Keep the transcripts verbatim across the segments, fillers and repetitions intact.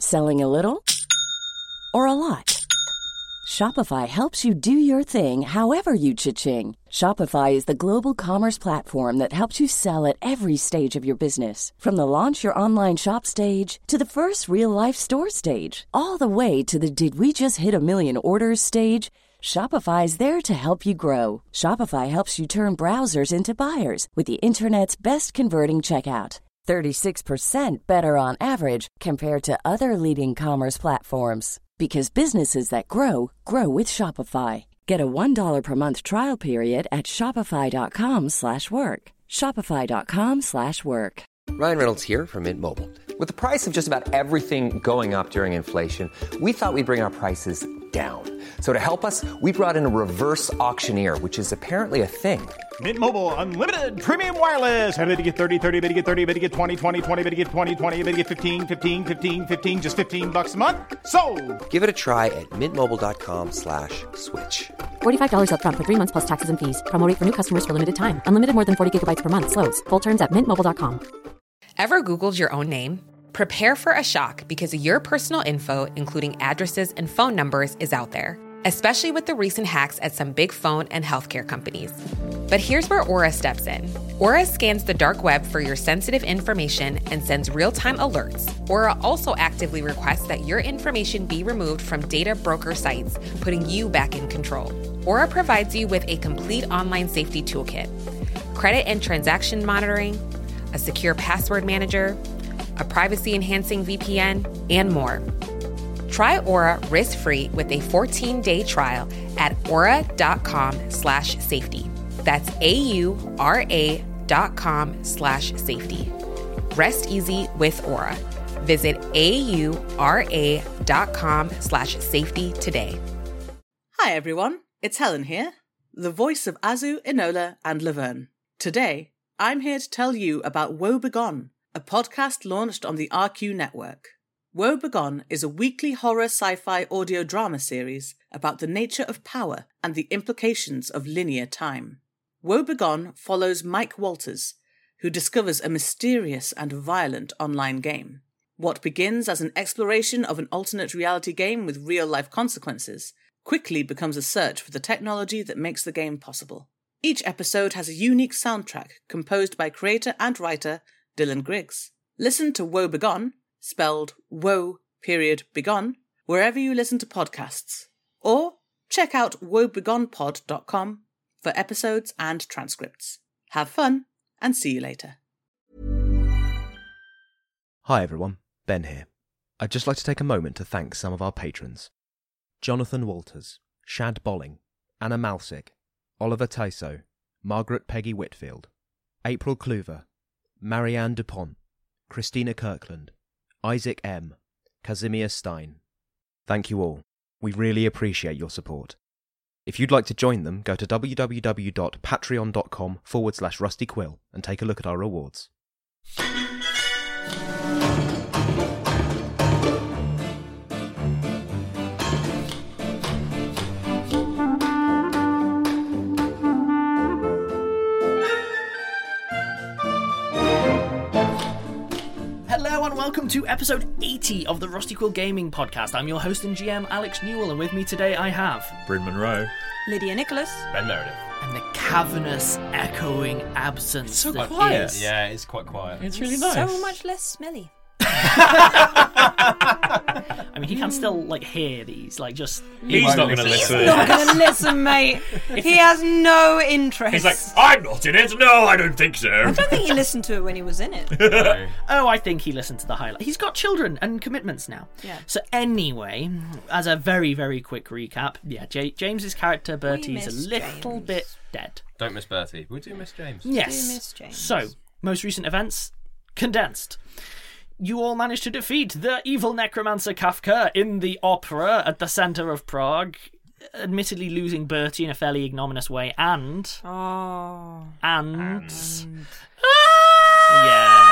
Selling a little or a lot? Shopify helps you do your thing however you cha-ching. Shopify is the global commerce platform that helps you sell at every stage of your business. From the launch your online shop stage to the first real-life store stage, all the way to the did we just hit a million orders stage. Shopify is there to help you grow. Shopify helps you turn browsers into buyers with the internet's best converting checkout. thirty-six percent better on average compared to other leading commerce platforms. Because businesses that grow, grow with Shopify. Get a one dollar per month trial period at shopify.com slash work. Shopify.com slash work. Ryan Reynolds here from Mint Mobile. With the price of just about everything going up during inflation, we thought we'd bring our prices down. So to help us, we brought in a reverse auctioneer, which is apparently a thing. Mint Mobile Unlimited Premium Wireless. How to get thirty, thirty, how to get thirty, how to get twenty, twenty, twenty, how to get twenty, twenty, how to get fifteen, fifteen, fifteen, fifteen, just fifteen bucks a month? Sold! Give it a try at mintmobile.com slash switch. forty-five dollars up front for three months plus taxes and fees. Promo rate for new customers for limited time. Unlimited more than forty gigabytes per month. Slows full terms at mint mobile dot com. Ever Googled your own name? Prepare for a shock because your personal info, including addresses and phone numbers, is out there, especially with the recent hacks at some big phone and healthcare companies. But here's where Aura steps in. Aura scans the dark web for your sensitive information and sends real-time alerts. Aura also actively requests that your information be removed from data broker sites, putting you back in control. Aura provides you with a complete online safety toolkit, credit and transaction monitoring, a secure password manager, a privacy-enhancing V P N, and more. Try Aura risk-free with a fourteen-day trial at aura.com slash safety. That's A-U-R-A dot com slash safety. Rest easy with Aura. Visit A-U-R-A dot com slash safety today. Hi everyone, it's Helen here, the voice of Azu, Enola, and Laverne. Today, I'm here to tell you about Woe Begone, a podcast launched on the R Q network. Woe Begone is a weekly horror sci-fi audio drama series about the nature of power and the implications of linear time. Woe Begone follows Mike Walters, who discovers a mysterious and violent online game. What begins as an exploration of an alternate reality game with real-life consequences quickly becomes a search for the technology that makes the game possible. Each episode has a unique soundtrack composed by creator and writer Dylan Griggs. Listen to Woe Begone, spelled Woe period Begone, wherever you listen to podcasts. Or check out woe begone pod dot com for episodes and transcripts. Have fun, and see you later. Hi everyone, Ben here. I'd just like to take a moment to thank some of our patrons. Jonathan Walters, Shad Bolling, Anna Malsick, Oliver Tyso, Margaret Peggy Whitfield, April Kluver, Marianne Dupont, Christina Kirkland, Isaac M., Casimir Stein. Thank you all. We really appreciate your support. If you'd like to join them, go to www.patreon.com forward slash rustyquill and take a look at our rewards. Hello and welcome to episode eighty of the Rusty Quill Gaming Podcast. I'm your host and G M, Alex Newell, and with me today I have... Bryn Monroe. Lydia Nicholas. Ben Meredith. And the cavernous, echoing absence. It's so that quiet. is... Yeah, it's quite quiet. It's really nice. So much less smelly. I mean, he can still, like, hear these, like, just... He's not going to listen. He's not going to listen, mate. He has no interest. He's like, I'm not in it. No, I don't think so. I don't think he listened to it when he was in it. No. Oh, I think he listened to the highlight. He's got children and commitments now. Yeah. So anyway, as a very, very quick recap, yeah, J- James's character, Bertie, is a little James. bit dead. Don't miss Bertie. We do miss James. Yes. Do miss James. So, most recent events, condensed. You all managed to defeat the evil necromancer Kafka in the opera at the centre of Prague, admittedly losing Bertie in a fairly ignominious way, and... Oh. And... and... Yeah...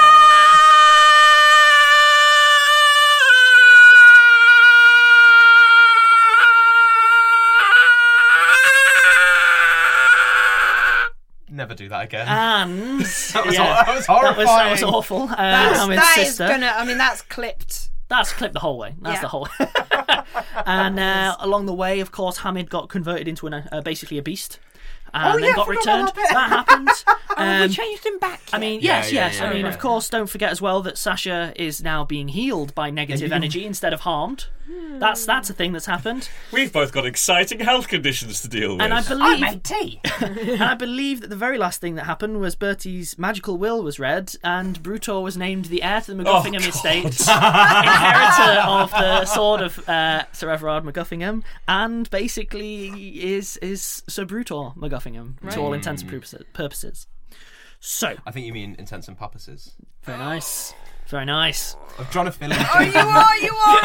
Never do that again. And that, was yeah, that was horrifying. That was, that was awful. Uh, That's, and his that is sister. gonna. I mean, that's clipped That's clip the whole way. That's Yeah. the whole. And uh, along the way, of course, Hamid got converted into an, uh, basically a beast. And Oh, then yeah, got I forgot returned. about that bit. That happened. Oh, Um, we changed him back. I mean, yet? yes, Yeah, yeah, yes. yeah, I mean, right. of course, don't forget as well that Sasha is now being healed by negative energy instead of harmed. That's that's a thing that's happened. We've both got exciting health conditions to deal with. And I I believe, made tea. and I believe that the very last thing that happened was Bertie's magical will was read, and Brutor was named the heir to the MacGuffingham Oh, estate, inheritor of the sword of uh, Sir Everard MacGuffingham, and basically is is Sir Brutor MacGuffingham to all intents and purposes- purposes. So, I think you mean intents and purposes. very nice, very nice. I'm trying to fill in. Oh, you are, you are.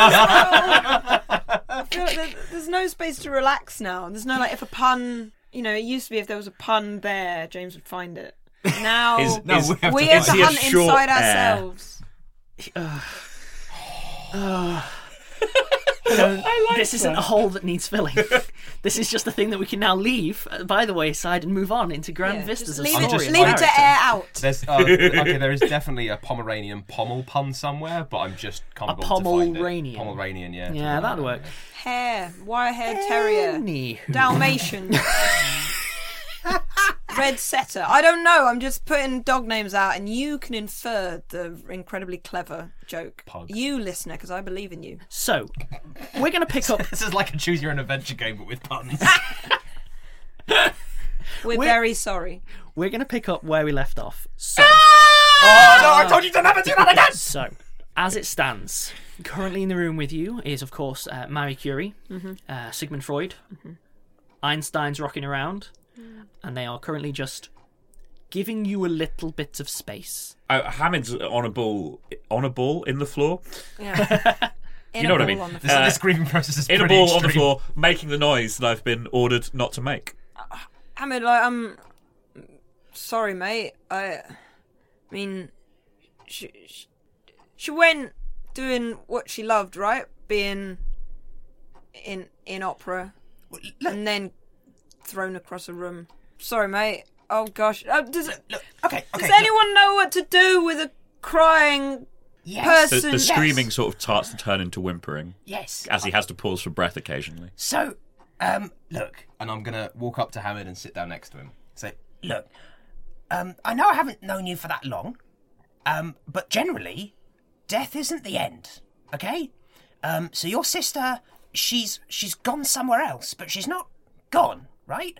I feel like there- there's no space to relax now. There's no, like, if a pun, you know, it used to be if there was a pun there, James would find it. Now, Is- No, is- we have we to have is to he a hunt short inside heir? ourselves. This isn't a hole that needs filling. This is just a thing that we can now leave uh, by the wayside and move on into grand Yeah, vistas just of leave story. it, just- and leave it to character. air out. There's uh, okay. There is definitely a Pomeranian pommel pun somewhere, but I'm just can't A be bothered to find it. Pomeranian. Pomeranian, yeah. Yeah, that'd work. Hair, wire-haired terrier, Anywho. Dalmatian, red setter. I don't know. I'm just putting dog names out, and you can infer the incredibly clever joke. Pug. You, listener, because I believe in you. So, we're going to pick up. This is like a choose your own adventure game, but with puns. We're, We're- very sorry. We're going to pick up where we left off. So, Oh no! I told you to never do that again. so as it stands, currently in the room with you is, of course, uh, Marie Curie, uh, Sigmund Freud, Einstein's rocking around, and they are currently just giving you a little bit of space. Uh, Hamid's on a ball, on a ball in the floor. Yeah. You know what I mean? On the This, Uh, this grieving process is In a pretty ball on the extreme. floor, making the noise that I've been ordered not to make. Hamid, like, I'm sorry, mate. I, I mean, she, she, she went doing what she loved, right? Being in in opera, and then thrown across a room. Sorry, mate. Oh gosh, uh, does Look, okay, okay. does anyone know what to do with a crying Yes. The, person? the screaming sort of starts to turn into whimpering Yes. as he has to pause for breath occasionally. So, um, look, And I'm gonna walk up to Hamid and sit down next to him. Say, look, um, I know I haven't known you for that long, um, but generally, death isn't the end, okay? Um, so your sister, she's she's gone somewhere else, but she's not gone, right?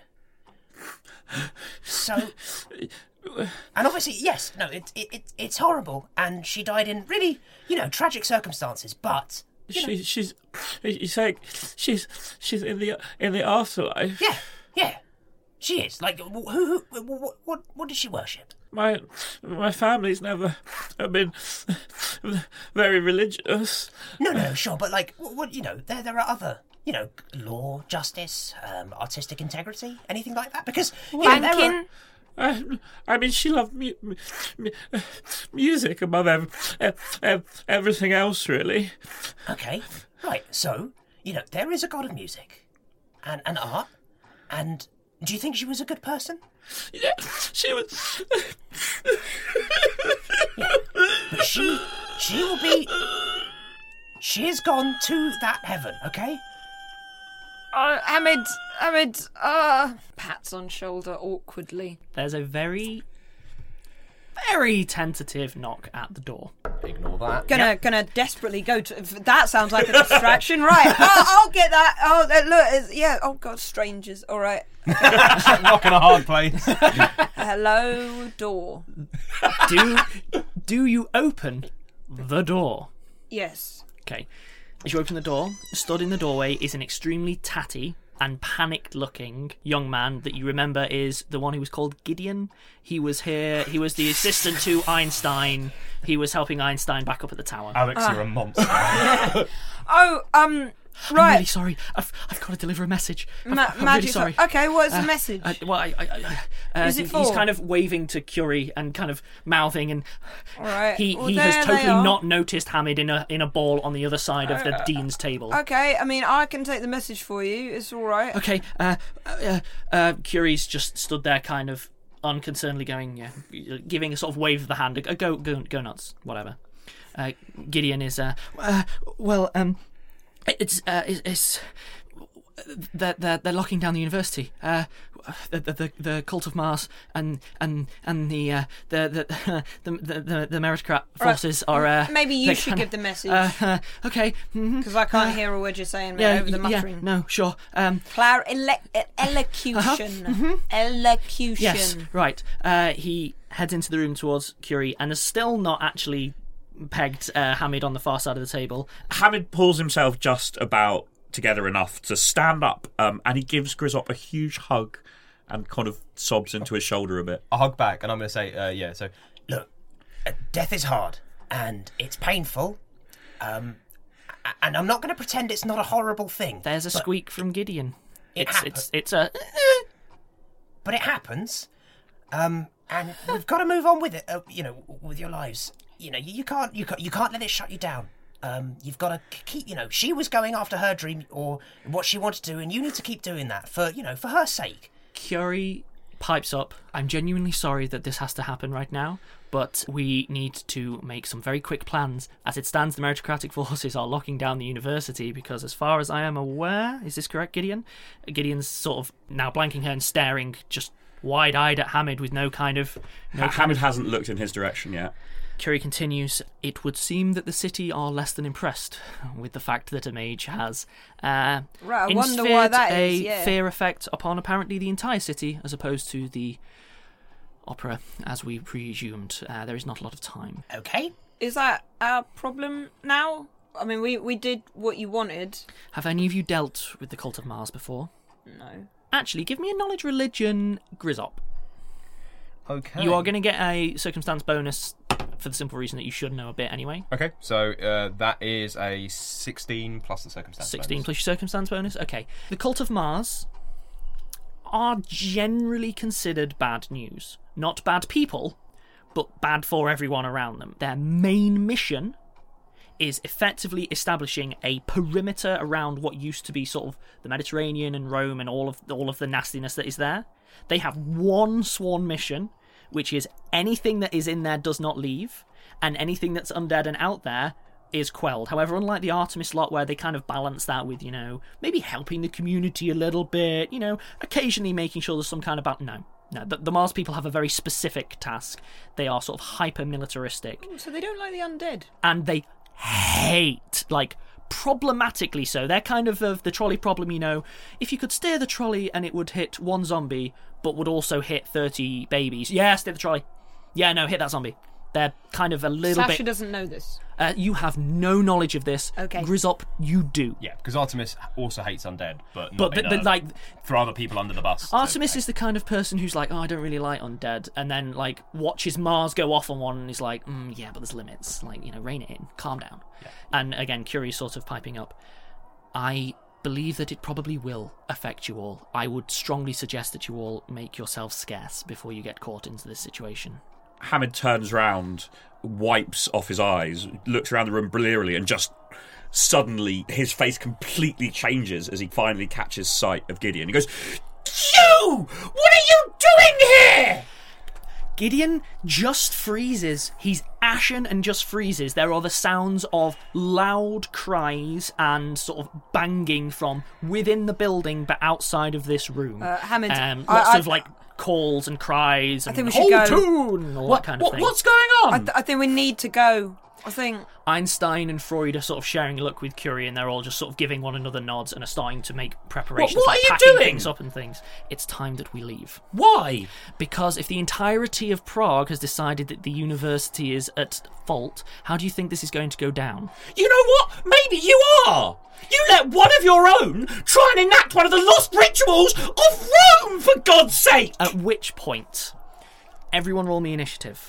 So, and obviously, yes, no, it, it, it it's horrible, and she died in really, you know, tragic circumstances, but She, she's, you say, she's, she's in the in the afterlife. yeah, yeah, she is. Like, who, who, who what, what, what does she worship? My my family's never been very religious. No, no, sure, but like, what, what you know, there there are other, you know, law, justice, um, artistic integrity, anything like that. Because you know, there are- Banking. I, I mean, she loved mu- mu- music above ev- ev- ev- everything else, really. Okay, right. So you know, there is a god of music, and and art, and do you think she was a good person? Yeah, she was. But she she will be. She has gone to that heaven. Okay. Uh, Hamid, Hamid, uh, pats on shoulder awkwardly. There's a very, very tentative knock at the door. ignore that. Gonna, gonna desperately go to. That sounds like a distraction, right? Oh, I'll get that. Oh, uh, look, it's, yeah. Oh God, strangers. All right. Knock in a hard place. Hello, door. Do do you open the door? Yes. Okay. As you open the door, stood in the doorway is an extremely tatty and panicked-looking young man that you remember is the one who was called Gideon. He was here. He was the assistant to Einstein. He was helping Einstein back up at the tower. Alex, you're a monster. Oh, um, I'm right. really sorry. I've I've got to deliver a message. I'm, Ma- I'm really magic. sorry. Okay, what's Uh, the message? Uh, well, I, I, I, uh, Is it he- he's for? kind of waving to Curie and kind of mouthing, and All right. he, Well, he there has they totally are. not noticed Hamid in a in a ball on the other side of the dean's table. Okay, I mean, I can take the message for you. It's all right. Okay, uh, uh, uh, Curie's just stood there, kind of unconcernedly going, yeah, giving a sort of wave of the hand, a go, go, go nuts, whatever. Uh, Gideon is, uh, uh, well, um, it's, uh, it's, it's they're, they're, they're locking down the university. Uh, the, the the the cult of Mars and and and the uh, the, the, the the the the meritocrat forces right. are. Uh, Maybe you should kinda, give the message. Uh, uh, okay. Because mm-hmm. I can't uh, hear a word you're saying yeah, over the muttering. Yeah, no, sure. Um, Clar- ele- elocution. Uh-huh. Mm-hmm. Elocution. Yes, right. Uh, he heads into the room towards Curie and is still not actually pegged uh, Hamid on the far side of the table. Hamid pulls himself just about together enough to stand up, um, and he gives Grizzop a huge hug and kind of sobs into his shoulder a bit. I hug back, and I'm going to say, uh, yeah, so... Look, uh, death is hard, and it's painful, um, and I'm not going to pretend it's not a horrible thing. There's a squeak from Gideon. It it's, happens. It's, it's a... But it happens, um, and we've got to move on with it, uh, you know, with your lives. You know, you, you can't you can't, you can't let it shut you down. Um, you've got to keep, you know, she was going after her dream or what she wanted to do, and you need to keep doing that for, you know, for her sake. Curie pipes up. I'm genuinely sorry that this has to happen right now, but we need to make some very quick plans. As it stands, the meritocratic forces are locking down the university because, as far as I am aware, is this correct, Gideon? Gideon's sort of now blanking her and staring just wide-eyed at Hamid with no kind of... No ha- Hamid hasn't looked in his direction yet. Curie continues, it would seem that the city are less than impressed with the fact that a mage has uh, right, I wonder why that a is, yeah. fear effect upon apparently the entire city as opposed to the opera, as we presumed. Uh, there is not a lot of time. Okay. Is that our problem now? I mean, we, we did what you wanted. Have any of you dealt with the cult of Mars before? No. Actually, give me a knowledge religion Grizzop. Okay. You are going to get a circumstance bonus for the simple reason that you should know a bit anyway. Okay, so uh, that is a sixteen plus the circumstance sixteen bonus. plus your circumstance bonus? Okay. The cult of Mars are generally considered bad news. Not bad people, but bad for everyone around them. Their main mission is effectively establishing a perimeter around what used to be sort of the Mediterranean and Rome and all of all of the nastiness that is there. They have one sworn mission, which is anything that is in there does not leave, and anything that's undead and out there is quelled. However, unlike the Artemis lot, where they kind of balance that with, you know, maybe helping the community a little bit, you know, occasionally making sure there's some kind of... Ba- no, no, the, the Mars people have a very specific task. They are sort of hyper-militaristic. Ooh, so they don't like the undead. And they hate, like... problematically so. They're kind of of the trolley problem, you know. If you could steer the trolley and it would hit one zombie, but would also hit thirty babies. Yeah, steer the trolley. Yeah, no, hit that zombie. They're kind of a little Sasha bit... Sasha doesn't know this. Uh, you have no knowledge of this. Okay. Grizzop, you do. Yeah, because Artemis also hates undead, but not but the, in the, a, like throw other people under the bus. Artemis so, is the kind of person who's like, oh, I don't really like undead, and then like watches Mars go off on one, and he's like, mm, yeah, but there's limits. Like, you know, rein it in, calm down. Yeah. And again, Curie's sort of piping up. I believe that it probably will affect you all. I would strongly suggest that you all make yourselves scarce before you get caught into this situation. Hamid turns round, wipes off his eyes, looks around the room blearily, and just suddenly his face completely changes as he finally catches sight of Gideon. He goes, "You! What are you doing here?" Gideon just freezes. He's ashen and just freezes. There are the sounds of loud cries and sort of banging from within the building, but outside of this room. Uh, Hamid, um, I, lots I, of like calls and cries. And I think we should hold go. Tune, and all What, that kind of what, thing. what's going on? I, th- I think we need to go. I think Einstein and Freud are sort of sharing a look with Curie, and they're all just sort of giving one another nods and are starting to make preparations, What- what like are you packing doing? things up and things. It's time that we leave. Why? Because if the entirety of Prague has decided that the university is at fault, how do you think this is going to go down? You know what? Maybe you are. You let one of your own try and enact one of the lost rituals of Rome, for God's sake! At which point, everyone roll me initiative.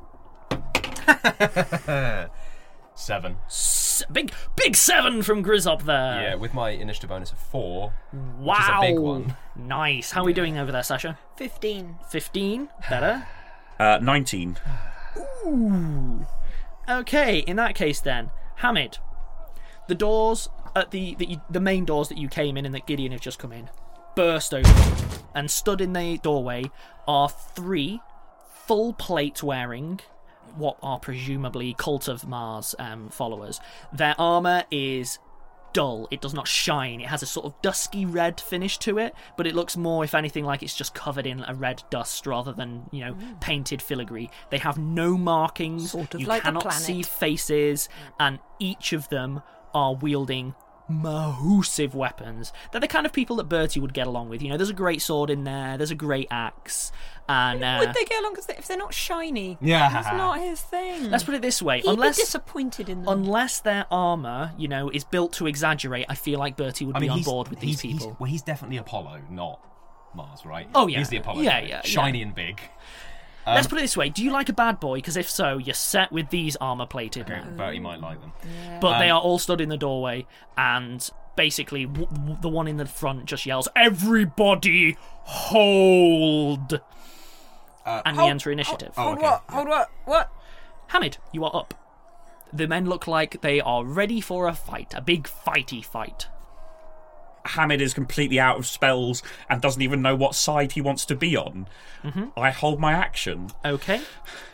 Seven. S- big, big seven from Grizzop there. Yeah, with my initiative bonus of four. Wow. Which is a big one. Nice. How are we doing over there, Sasha? fifteen. fifteen. Better. Uh, nineteen. Ooh. Okay, in that case then, Hamid, the doors at the, the the main doors that you came in and that Gideon have just come in burst open, and stood in the doorway are three full plate wearing, what are presumably Cult of Mars um, followers. Their armour is dull. It does not shine. It has a sort of dusky red finish to it, but it looks more, if anything, like it's just covered in a red dust rather than, you know, mm. painted filigree. They have no markings. Sort of you like cannot a planet. see faces, and each of them are wielding massive weapons. They're the kind of people that Bertie would get along with. You know, there's a great sword in there, there's a great axe, and uh, would they get along? Because if they're not shiny, yeah, that's not his thing. Let's put it this way: He'd unless be disappointed in them. unless their armor, you know, is built to exaggerate, I feel like Bertie would I be mean, on he's- board with these he's- people. he's- well, he's definitely Apollo, not Mars, right? Oh, yeah. He's the Apollo. Yeah, guy. yeah, Shiny yeah. and big. Let's Um, put it this way: do you like a bad boy? Because if so, you're set with these armor-plated Okay, men. Bertie might like them. But they Um, are all stood in the doorway, and basically, w- w- the one in the front just yells, "Everybody, hold!" Uh, and hold- we enter initiative. Hold what? Hold what? What? Hamid, you are up. The men look like they are ready for a fight, a big fighty fight. Hamid is completely out of spells and doesn't even know what side he wants to be on. Mm-hmm. I hold my action. Okay.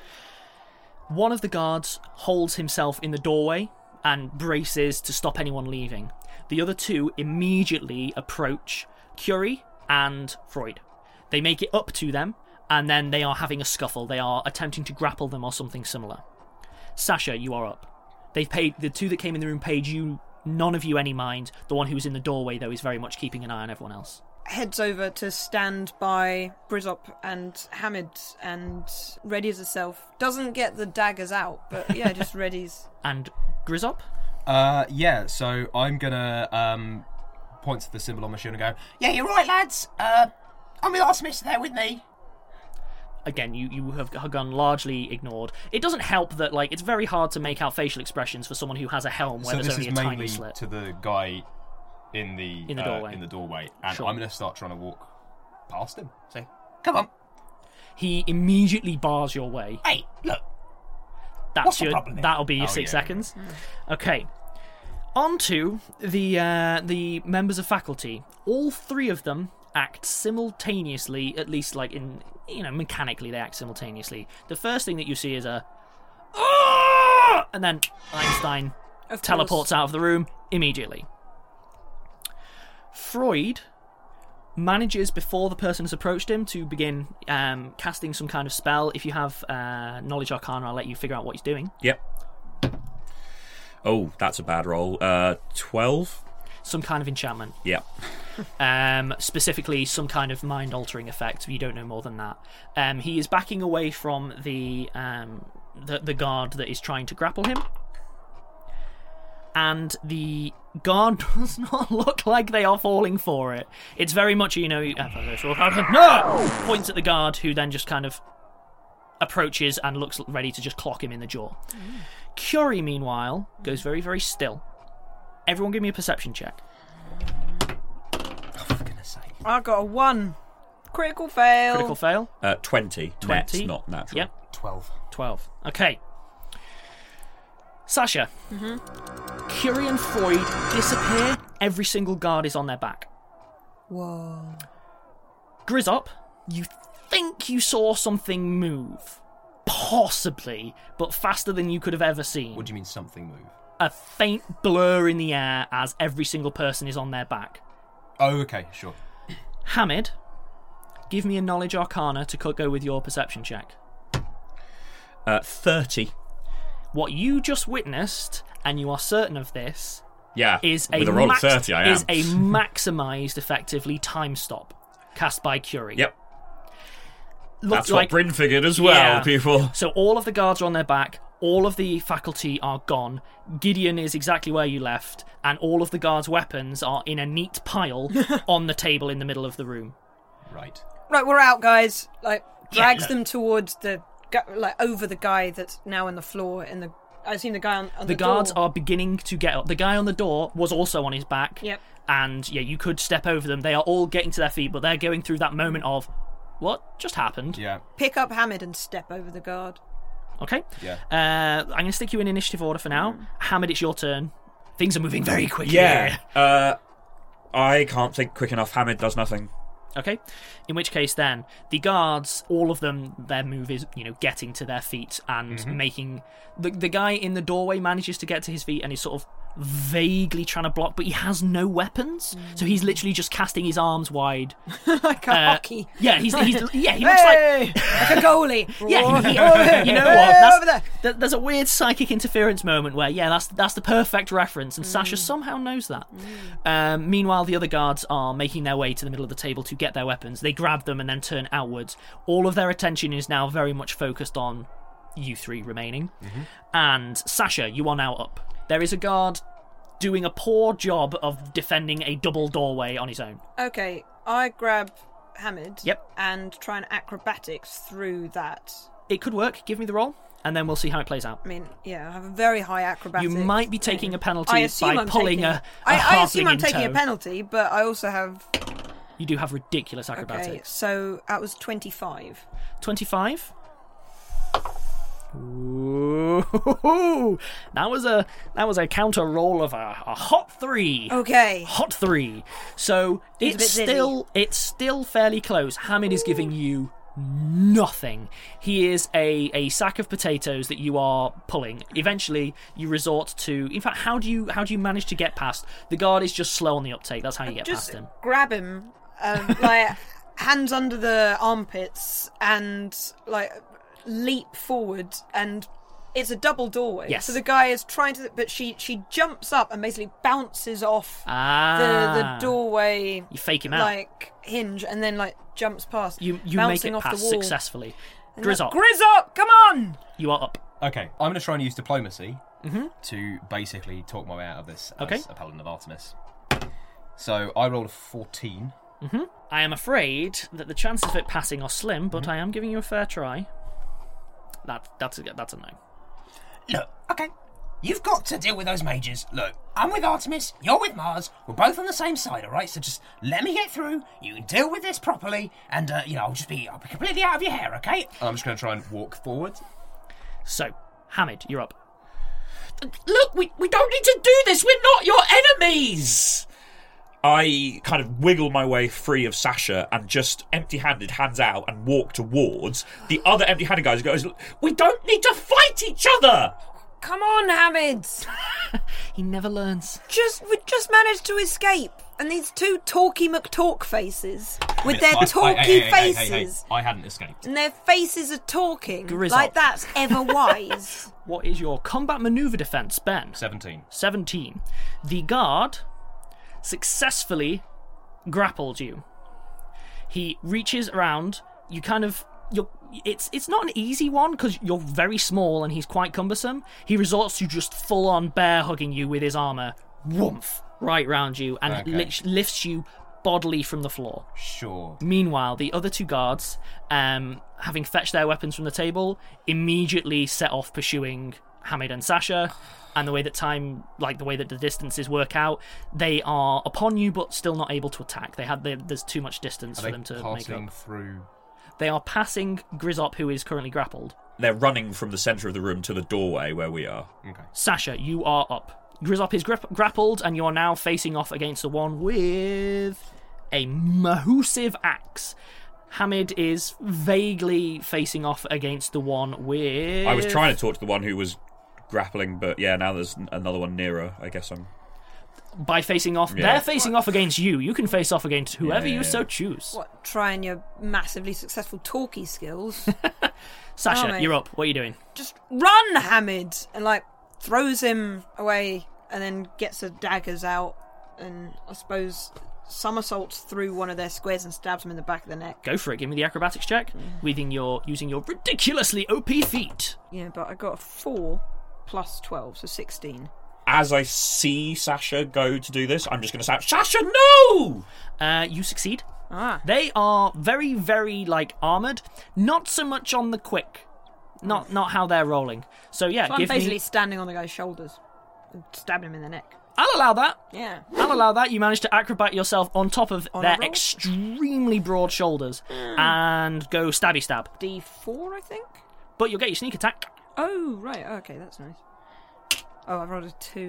One of the guards holds himself in the doorway and braces to stop anyone leaving. The other two immediately approach Curie and Freud. They make it up to them, and then they are having a scuffle. They are attempting to grapple them or something similar. Sasha, you are up. They've paid the two that came in the room paid you none of you any mind. The one who was in the doorway, though, is very much keeping an eye on everyone else. Heads over to stand by Brizop and Hamid and readies herself. Doesn't get the daggers out, but yeah, just readies. And Grizzop? Uh, yeah, so I'm gonna um, point to the symbol on my shield and go, Yeah, you're right, lads. Uh, I'm the Artemis there with me. Again, you, you have gone largely ignored. It doesn't help that, like, it's very hard to make out facial expressions for someone who has a helm where so there's this only is a tiny mainly slit. to the guy in the In the uh, doorway. in the doorway, and Sure. I'm going to start trying to walk past him. Say, Come on. He immediately bars your way. Hey, look. That's What's the your. problem then? That'll be your Oh, six yeah, seconds. Okay. On to the uh, the members of faculty. All three of them act simultaneously, at least like in you know mechanically they act simultaneously. The first thing that you see is a, "Ah!" and then Einstein Of teleports course. out of the room immediately. Freud manages, before the person has approached him, to begin um, casting some kind of spell. If you have uh, Knowledge Arcana, I'll let you figure out what he's doing. Yep. Oh, that's a bad roll. Uh, twelve? Some kind of enchantment. Yep. Um, specifically, some kind of mind-altering effect. You don't know more than that. Um, he is backing away from the, um, the the guard that is trying to grapple him. And the guard does not look like they are falling for it. It's very much, you know, no! Points at the guard, who then just kind of approaches and looks ready to just clock him in the jaw. Mm. Curie, meanwhile, goes very, very still. Everyone give me a perception check. oh, for goodness sake. I got a one. Critical fail. Critical fail. Uh, twenty. twenty. Net, not natural. Yep. twelve. twelve. Okay. Sasha. Mm-hmm. Curie and Freud disappear. Every single guard is on their back. Whoa. Grizzop, you think you saw something move. Possibly, but faster than you could have ever seen. What do you mean something move? A faint blur in the air as every single person is on their back. Oh, okay, sure. Hamid, give me a Knowledge Arcana to co- go with your perception check. Uh, thirty. What you just witnessed, and you are certain of this, Yeah. is a With a roll max- of thirty, I am. is a maximised, effectively, time stop cast by Curie. Yep. Look That's like, what Bryn figured as well, Yeah. people. So all of the guards are on their back, all of the faculty are gone, Gideon is exactly where you left, and all of the guards' weapons are in a neat pile on the table in the middle of the room. Right. Right, we're out, guys. Like, drags look. them towards the, gu- like, over the guy that's now on the floor. In the, I assume the guy on, on The, the, guards door. are beginning to get up. The guy on the door was also on his back. Yep. And yeah, you could step over them. They are all getting to their feet, but they're going through that moment of, what just happened? Yeah. Pick up Hamid and step over the guard. Okay. Yeah. Uh, I'm going to stick you in initiative order for now. Mm. Hamid, it's your turn. Things are moving very quickly. Yeah. Uh, I can't think quick enough. Hamid does nothing. Okay, in which case then the guards, all of them, their move is, you know, getting to their feet and Mhm. making the the guy in the doorway manages to get to his feet and is sort of vaguely trying to block, but he has no weapons, so he's literally just casting his arms wide like a Uh, hockey. Yeah, he's, he's yeah he looks Hey! like like a goalie. yeah. He, he, Hey! you know Hey, what? That's, over there. th- there's a weird psychic interference moment where yeah, that's that's the perfect reference, and Sasha somehow knows that. Um, meanwhile, the other guards are making their way to the middle of the table to get their weapons. They grab them and then turn outwards. All of their attention is now very much focused on you three remaining. And Sasha, you are now up. There is a guard doing a poor job of defending a double doorway on his own. Okay, I grab Hamid. Yep. And try and acrobatics through that. It could work. Give me the roll, and then we'll see how it plays out. I mean, yeah, I have a very high acrobatics. You might be taking a penalty I assume by I'm pulling taking, a, a I, I assume halfling I'm in taking a tow. penalty, but I also have. You do have ridiculous Okay, acrobatics. so that was twenty-five. twenty-five? Ooh, that was a that was a counter roll of a, a hot three. Okay. Hot three. So He's a it's bit dizzy. still it's still fairly close. Hamid is giving you nothing. He is a, a sack of potatoes that you are pulling. Eventually you resort to in fact how do you how do you manage to get past? The guard is just slow on the uptake, that's how you get Just past him. grab him, um, like hands under the armpits, and like leap forward, and it's a double doorway. Yes. So the guy is trying to, but she she jumps up and basically bounces off Ah. the the doorway. You fake him out. like hinge, and then like jumps past. You you make bouncing it off past the wall. successfully. And like, Grizzop. Grizzop, come on! You are up. Okay, I'm going to try and use diplomacy Mhm. to basically talk my way out of this as Okay. a Paladin of Artemis. So I rolled a fourteen. Mm-hmm. I am afraid that the chances of it passing are slim, but Mm-hmm. I am giving you a fair try. That that's a that's a no. Look, okay. You've got to deal with those mages. Look, I'm with Artemis, you're with Mars, we're both on the same side, alright? So just let me get through, you can deal with this properly, and, uh, you know, I'll just be, I'll be completely out of your hair, okay? I'm just going to try and walk forward. So, Hamid, you're up. Look, we, we don't need to do this. We're not your enemies. I kind of wiggle my way free of Sasha and just empty-handed, hands out, and walk towards the other empty-handed guys. Goes, we don't need to fight each other. Come on, Hamid! He never learns. Just we just managed to escape, and these two talky McTalk faces with their I- I- talky hey, hey, hey, hey, faces, hey, I hadn't escaped. and their faces are talking Grizzop. like that's ever wise. What is your combat maneuver defense, Ben? seventeen. seventeen. The guard successfully grappled you. He reaches around. You kind of you're. It's it's not an easy one because you're very small and he's quite cumbersome. He resorts to just full on bear hugging you with his armor, woomph, right round you, and Okay. li- lifts you bodily from the floor. Sure. Meanwhile, the other two guards, um, having fetched their weapons from the table, immediately set off pursuing Hamid and Sasha. And the way that time, like the way that the distances work out, they are upon you but still not able to attack. They have they, there's too much distance Are for they them to make passing up. through? They are passing Grizzop, who is currently grappled. They're running from the centre of the room to the doorway where we are. Okay. Sasha, you are up. Grizzop is grip- grappled, and you are now facing off against the one with a massive axe. Hamid is vaguely facing off against the one with... I was trying to talk to the one who was grappling, but yeah, now there's another one nearer. I guess I'm... By facing off, Yeah. they're facing off against you. You can face off against whoever Yeah, you yeah, so yeah. choose. What? Trying your massively successful talky skills. Sasha, Oh, mate. you're up. What are you doing? Just run, Hamid, and like throws him away, and then gets the daggers out, and I suppose somersaults through one of their squares and stabs him in the back of the neck. Go for it. Give me the acrobatics check. Using your using your ridiculously O P feat. Yeah, but I got a four plus twelve, so sixteen. As I see Sasha go to do this, I'm just going to shout, Sasha, no! Uh, you succeed. Ah. They are very, very like armored. Not so much on the quick. Not not how they're rolling. So yeah, So I'm give basically me. standing on the guy's shoulders and stabbing him in the neck. I'll allow that. Yeah. I'll allow that. You managed to acrobat yourself on top of On a their roll? extremely broad shoulders and go stabby stab. D four, I think? But you'll get your sneak attack. Oh, right. Okay, that's nice. Oh, I rolled a two.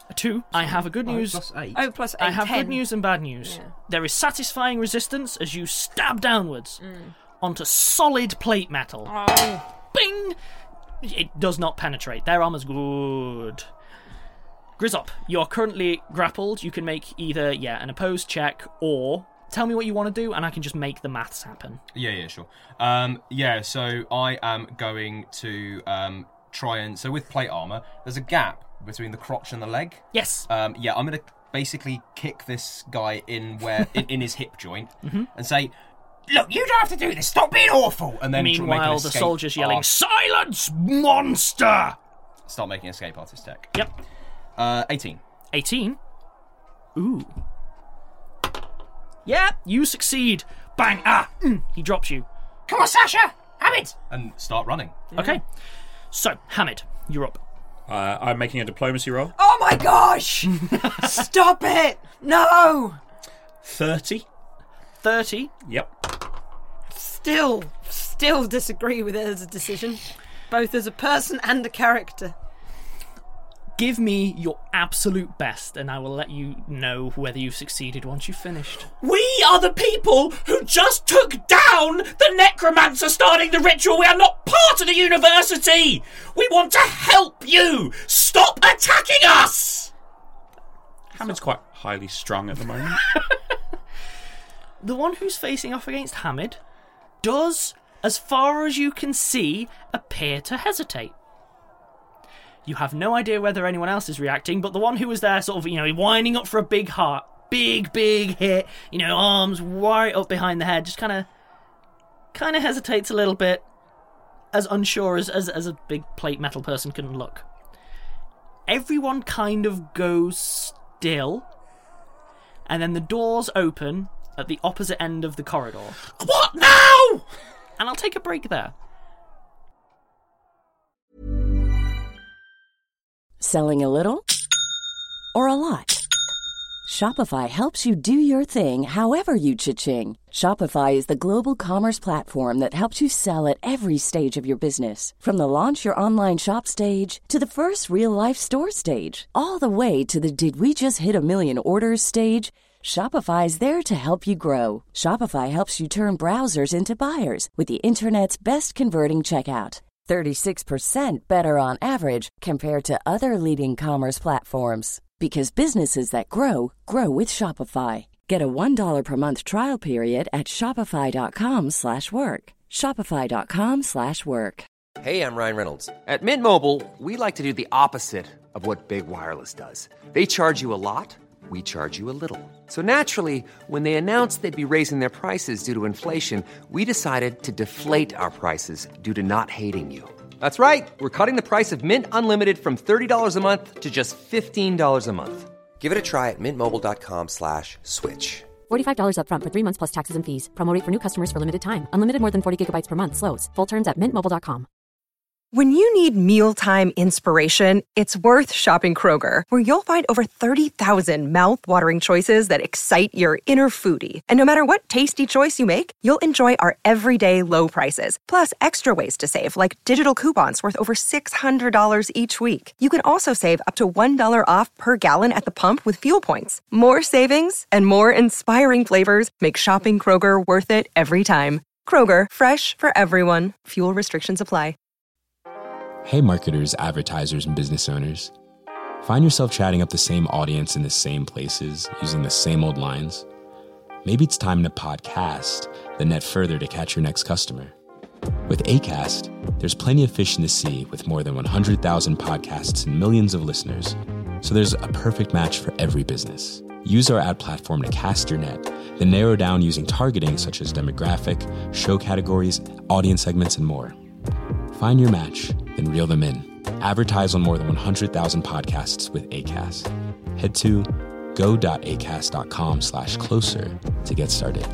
A two. I have a good Oh, news. plus eight. Oh, plus eight. I have ten. good news and bad news. Yeah. There is satisfying resistance as you stab downwards Mm. onto solid plate metal. Oh. Bing! It does not penetrate. Their armor's good. Grizzop, you're currently grappled. You can make either, yeah, an opposed check or tell me what you want to do and I can just make the maths happen. Yeah, yeah, sure. Um, yeah, so I am going to um, try and... So with plate armour, there's a gap between the crotch and the leg. Yes. Um, yeah, I'm going to basically kick this guy in where in, in his hip joint Mhm. and say, look, you don't have to do this, stop being awful! And then tr- make an Meanwhile, the escape soldier's yelling, art- silence, monster! Start making escape artist tech. Yep. Uh, eighteen. eighteen? Ooh. Yeah, you succeed. Bang, ah, mm, he drops you. Come on, Sasha! Hamid! And start running. Okay. So, Hamid, you're up. Uh, I'm making a diplomacy roll. Oh my gosh! Stop it! No! thirty. thirty. Yep. Still, still disagree with it as a decision. Both as a person and a character. Give me your absolute best, and I will let you know whether you've succeeded once you've finished. We are the people who just took down the necromancer starting the ritual. We are not part of the university. We want to help you. Stop attacking us. Hamid's quite highly strung at the moment. The one who's facing off against Hamid does, as far as you can see, appear to hesitate. You have no idea whether anyone else is reacting, but the one who was there sort of, you know, winding up for a big heart, big, big hit, you know, arms right up behind the head, just kind of kind of hesitates a little bit, as unsure as, as, as a big plate metal person can look. Everyone kind of goes still, and then the doors open at the opposite end of the corridor. What now? And I'll take a break there. Selling a little or a lot? Shopify helps you do your thing however you cha-ching. Shopify is the global commerce platform that helps you sell at every stage of your business. From the launch your online shop stage to the first real-life store stage, all the way to the did we just hit a million orders stage. Shopify is there to help you grow. Shopify helps you turn browsers into buyers with the internet's best converting checkout. thirty-six percent better on average compared to other leading commerce platforms. Because businesses that grow, grow with Shopify. Get a one dollar per month trial period at shopify.com slash work. Shopify.com slash work. Hey, I'm Ryan Reynolds. At Mint Mobile, we like to do the opposite of what Big Wireless does. They charge you a lot. We charge you a little. So naturally, when they announced they'd be raising their prices due to inflation, we decided to deflate our prices due to not hating you. That's right. We're cutting the price of Mint Unlimited from thirty dollars a month to just fifteen dollars a month. Give it a try at mintmobile.com slash switch. forty-five dollars up front for three months plus taxes and fees. Promo rate for new customers for limited time. Unlimited more than forty gigabytes per month slows. Full terms at mint mobile dot com. When you need mealtime inspiration, it's worth shopping Kroger, where you'll find over thirty thousand mouth-watering choices that excite your inner foodie. And no matter what tasty choice you make, you'll enjoy our everyday low prices, plus extra ways to save, like digital coupons worth over six hundred dollars each week. You can also save up to one dollar off per gallon at the pump with fuel points. More savings and more inspiring flavors make shopping Kroger worth it every time. Kroger, fresh for everyone. Fuel restrictions apply. Hey marketers, advertisers, and business owners. Find yourself chatting up the same audience in the same places, using the same old lines? Maybe it's time to podcast the net further to catch your next customer. With Acast, there's plenty of fish in the sea with more than one hundred thousand podcasts and millions of listeners. So there's a perfect match for every business. Use our ad platform to cast your net, then narrow down using targeting such as demographic, show categories, audience segments, and more. Find your match, then reel them in. Advertise on more than one hundred thousand podcasts with Acast. Head to go.acast.com slash closer to get started.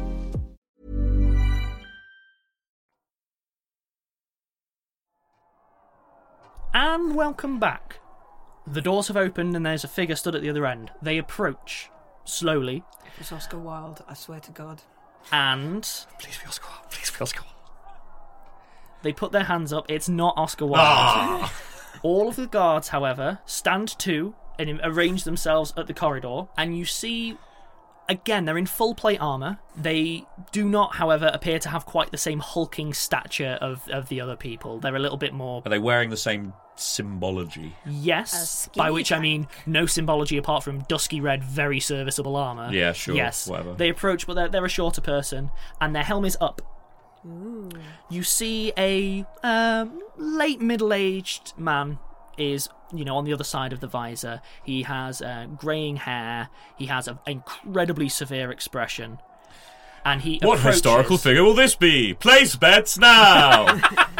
And welcome back. The doors have opened and there's a figure stood at the other end. They approach, slowly. If it's Oscar Wilde, I swear to God. And... Please be Oscar Wilde. Please be Oscar Wilde. They put their hands up. It's not Oscar Wilde. Ah. All of the guards, however, stand to and arrange themselves at the corridor, and you see, again, they're in full plate armour. They do not, however, appear to have quite the same hulking stature of, of the other people. They're a little bit more... Are they wearing the same symbology? Yes, by which I mean no symbology apart from dusky red, very serviceable armour. Yeah, sure, Yes, whatever. They approach, but they're, they're a shorter person, and their helm is up. Ooh. You see a um, late middle-aged man is, you know, on the other side of the visor. He has uh, greying hair. He has an incredibly severe expression. And he What approaches... historical figure will this be? Place bets now!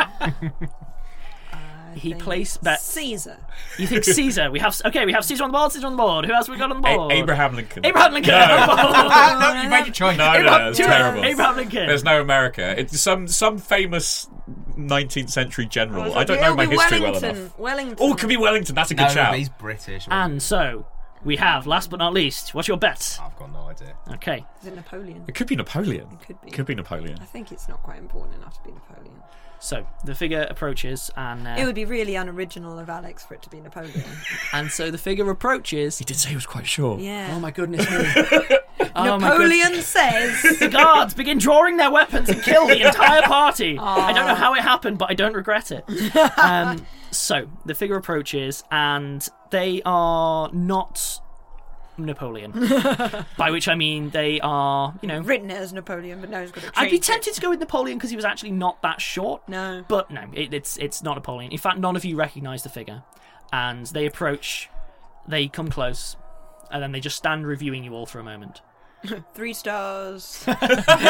He placed bets. Caesar. You think Caesar? We have okay. We have Caesar on the board. Caesar on the board. Who else have we got on the board? A- Abraham Lincoln. Abraham Lincoln. No. on the board. No, you made your choice. No, no, no, it's terrible. Abraham Lincoln. There's no America. It's some some famous nineteenth century general. Oh, I don't it'll know my be history Wellington. well enough. Wellington. Oh, it could be Wellington. That's a good No, shout. but he's British. And so we have, last but not least, what's your bet? I've got no idea. Okay. Is it Napoleon? It could be Napoleon. It could be. Could be Napoleon. I think it's not quite important enough to be Napoleon. So the figure approaches, and uh, It would be really unoriginal of Alex for it to be Napoleon. and so the figure approaches. He did say he was quite sure. Yeah. Oh my goodness me! Oh, my Napoleon good- says... The guards begin drawing their weapons and kill the entire party. I don't know how it happened, but I don't regret it. Um, so the figure approaches, and they are not Napoleon. By which I mean they are, you know, Written as Napoleon, but no, he's got to I'd be change it. tempted to go with Napoleon because he was actually not that short. No. But no, it, it's it's not Napoleon. In fact, none of you recognise the figure. And they approach, they come close, and then they just stand reviewing you all for a moment. Three stars. And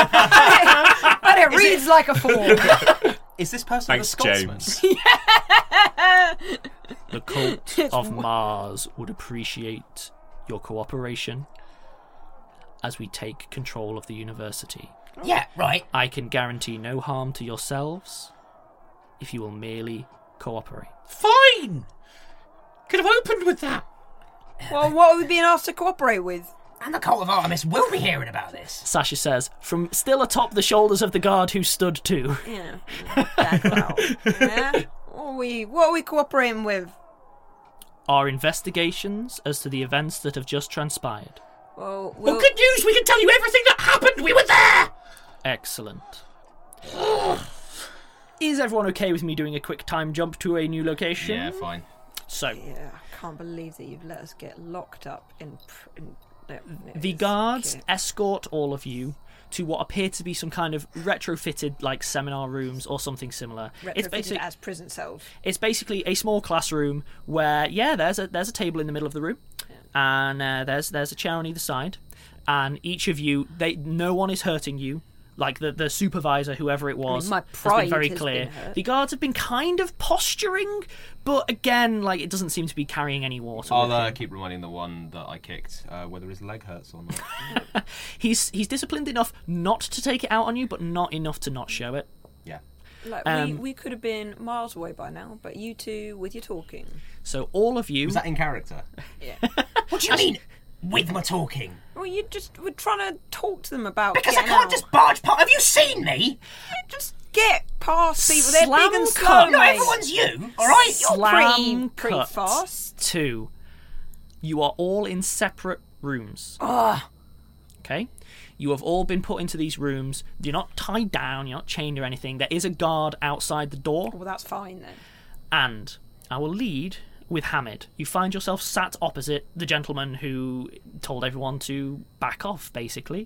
it reads like a four. Is this person Thanks, a Scotsman? James. The cult It's of w- Mars would appreciate your cooperation as we take control of the university. Yeah, right. I can guarantee no harm to yourselves if you will merely cooperate. Fine! Could have opened with that. Well, what are we being asked to cooperate with? And the cult of Artemis will be hearing about this. Sasha says, from still atop the shoulders of the guard who stood too. Yeah. Back out. Yeah? What are we, what are we cooperating with? Our investigations as to the events that have just transpired. Well, Well, we'll... good news! We can tell you everything that happened! We were there! Excellent. Is everyone okay with me doing a quick time jump to a new location? Yeah, fine. So, Yeah, I can't believe that you've let us get locked up in... Pr- in no, no, the it's- guards okay. escort all of you to what appear to be some kind of retrofitted, like, seminar rooms or something similar. It's Retrofitted basically as prison cells. it's basically a small classroom where, yeah, there's a there's a table in the middle of the room, and uh, there's there's a chair on either side, and each of you, they no one is hurting you. Like the, the supervisor, whoever it was, my has been pride very has clear. been hurt. The guards have been kind of posturing, but again, like it doesn't seem to be carrying any water. I'll with uh, him. keep reminding the one that I kicked uh, whether his leg hurts or not. He's he's disciplined enough not to take it out on you, but not enough to not show it. Yeah. Like, Um, we, we could have been miles away by now, but you two, with your talking. So all of you. Was that in character? Yeah. What do you mean, with my talking? Well, you just were trying to talk to them about Because I getting can't out. just barge past. Have you seen me? Just get past people. They're Slam big and cut. slow, No, mate. everyone's you, all right? You're Slam pretty, pretty cut fast. Two. You are all in separate rooms. Ugh. Okay? You have all been put into these rooms. You're not tied down, you're not chained or anything. There is a guard outside the door. Well, that's fine then. And I will lead with Hamid. You find yourself sat opposite the gentleman who told everyone to back off, basically.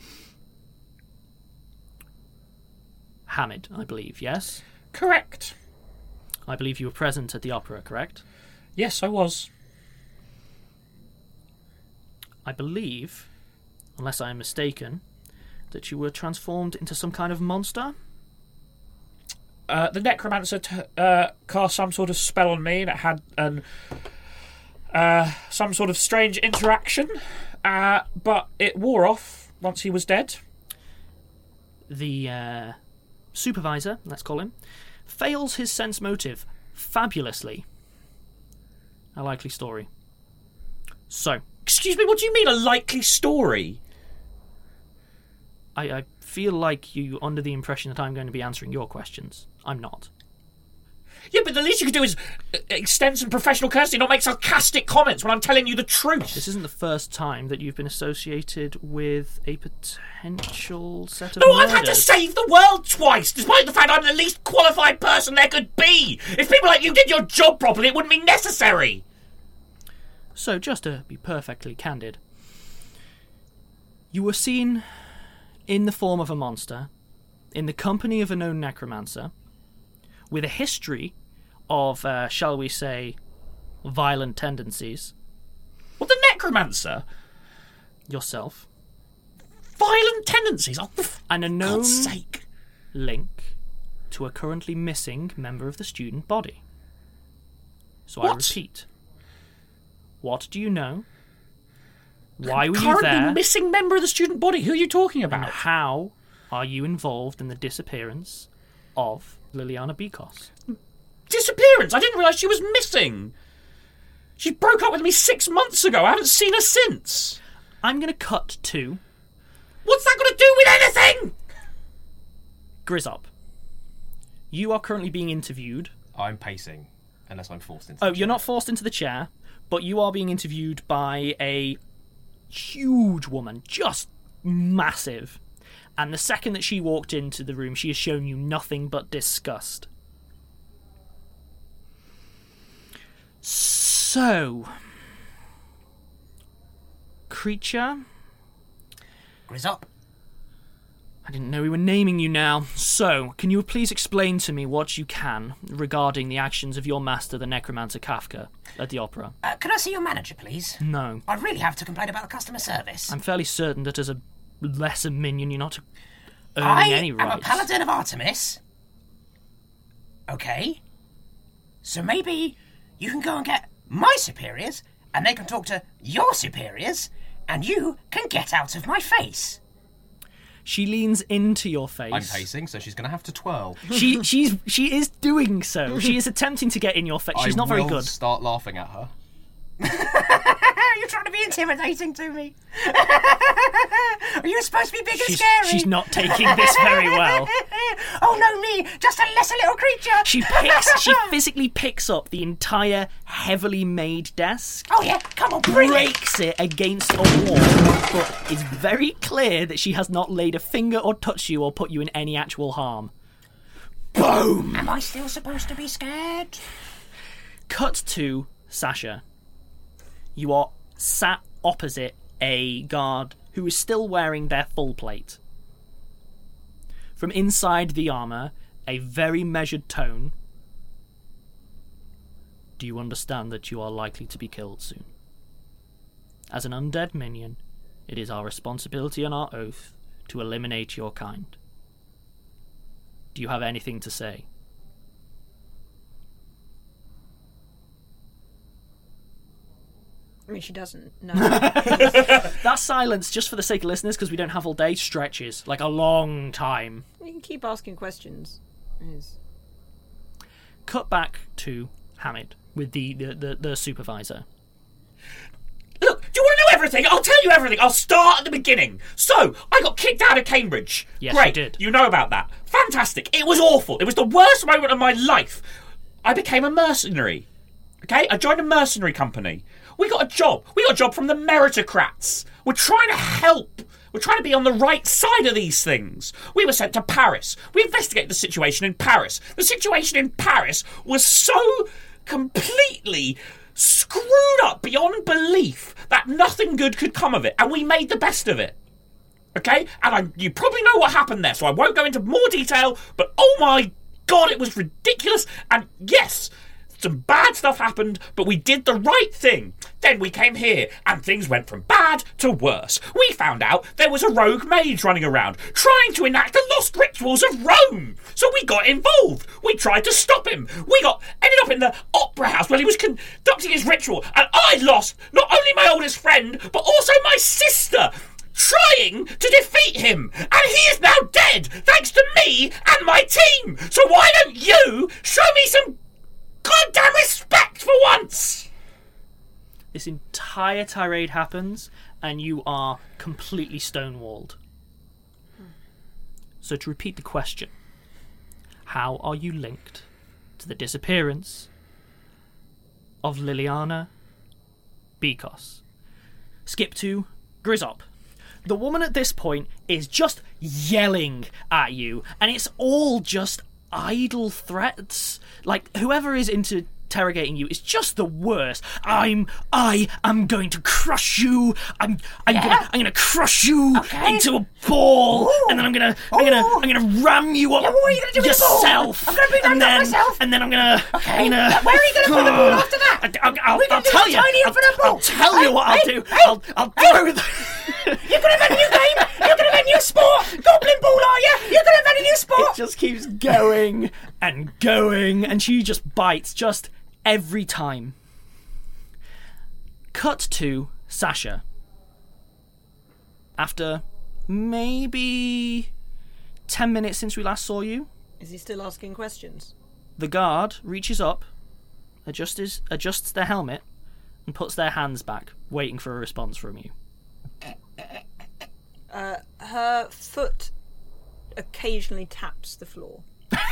Hamid, I believe, yes? Correct. I believe you were present at the opera, correct? Yes, I was. I believe, unless I am mistaken, that you were transformed into some kind of monster? Uh, the necromancer t- uh, cast some sort of spell on me, and it had an uh, some sort of strange interaction. Uh, but it wore off once he was dead. The uh, supervisor, let's call him, fails his sense motive fabulously. A likely story. So, Excuse me, what do you mean a likely story? I, I feel like you're under the impression that I'm going to be answering your questions. I'm not. Yeah, but the least you could do is extend some professional courtesy, not make sarcastic comments when I'm telling you the truth. This isn't the first time that you've been associated with a potential set of No, murders. I've had to save the world twice, despite the fact I'm the least qualified person there could be. If people like you did your job properly, it wouldn't be necessary. So, just to be perfectly candid, you were seen in the form of a monster, in the company of a known necromancer, with a history of, uh, shall we say, violent tendencies. What, the necromancer? Yourself. Violent tendencies? Oh, for and a known God's sake. link to a currently missing member of the student body. So What? I repeat. What do you know? Why were you Currently there? missing member of the student body. Who are you talking about? And how are you involved in the disappearance of Liliana Bikos? Disappearance? I didn't realise she was missing. She broke up with me six months ago. I haven't seen her since. I'm going to cut to... What's that got to do with anything? Grizzop. You are currently being interviewed. I'm pacing, unless I'm forced into Oh, the you're chair. not forced into the chair, but you are being interviewed by a huge woman, just massive. And the second that she walked into the room, she has shown you nothing but disgust. So, creature? Grizzop? I didn't know we were naming you now. So, can you please explain to me what you can regarding the actions of your master, the necromancer Kafka, at the opera? Uh, can I see your manager, please? No. I really have to complain about the customer service. I'm fairly certain that as a lesser minion, you're not earning I any am rights. a paladin of Artemis. Okay. So maybe you can go and get my superiors, and they can talk to your superiors, and you can get out of my face. She leans into your face. I'm pacing, so she's going to have to twirl. She she's she is doing so. She is attempting to get in your face. She's I not very will good. Start laughing at her. You're trying to be intimidating to me. Are you supposed to be big and She's, scary? she's not taking this very well. Oh no, me, just a lesser little creature. She picks. She physically picks up the entire heavily made desk. Oh yeah, come on, bring it. breaks it against a wall, but it's very clear that she has not laid a finger or touched you or put you in any actual harm. Boom! Am I still supposed to be scared? Cut to Sasha. You are sat opposite a guard who is still wearing their full plate. From inside the armour, a very measured tone. Do you understand that you are likely to be killed soon? As an undead minion, it is our responsibility and our oath to eliminate your kind. Do you have anything to say? I mean, she doesn't. No. That silence, just for the sake of listeners, because we don't have all day, stretches like a long time. You can keep asking questions. It's... Cut back to Hamid with the, the, the, the supervisor. Look, do you want to know everything? I'll tell you everything. I'll start at the beginning. So, I got kicked out of Cambridge. Yes, Great. you did. You know about that. Fantastic. It was awful. It was the worst moment of my life. I became a mercenary. Okay? I joined a mercenary company. We got a job. We got a job from the meritocrats. We're trying to help. We're trying to be on the right side of these things. We were sent to Paris. We investigated the situation in Paris. The situation in Paris was so completely screwed up beyond belief that nothing good could come of it, and we made the best of it. Okay? And I, you probably know what happened there, so I won't go into more detail, but oh my god, it was ridiculous, and yes, some bad stuff happened, but we did the right thing. Then we came here, and things went from bad to worse. We found out there was a rogue mage running around, trying to enact the lost rituals of Rome. So we got involved. We tried to stop him. We got ended up in the opera house while he was conducting his ritual, and I lost not only my oldest friend, but also my sister, trying to defeat him. And he is now dead, thanks to me and my team. So why don't you show me some goddamn respect for once? This entire tirade happens, and you are completely stonewalled. So to repeat the question, how are you linked to the disappearance of Liliana Bekos. Skip to Grizzop. The woman at this point is just yelling at you, and it's all just idle threats. Like, whoever is interrogating you is just the worst. I'm, I am going to crush you. I'm, I'm Yeah? gonna, I'm gonna crush you Okay. into a ball, Ooh. and then I'm gonna, I'm gonna, Ooh. I'm gonna ram you up Yeah, what are you gonna do with the ball? yourself. I'm gonna be rammed and up then, myself. And then I'm gonna, Okay. I'm gonna. Where are you gonna put the ball after that? I, I'll, I'll, We're gonna I'll do tell a you. tiny I'll, infinite ball. I'll tell you Hey, what I'll hey, do. hey, I'll, I'll throw the. You're gonna have a new game. You're gonna have a new sport. Goblin ball, are you? You're gonna have a new sport. It just keeps going and going, and she just bites just every time. Cut to Sasha. After maybe ten minutes since we last saw you, Is he still asking questions? the guard reaches up, adjusts, his, adjusts their helmet, and puts their hands back, waiting for a response from you. Uh, her foot occasionally taps the floor.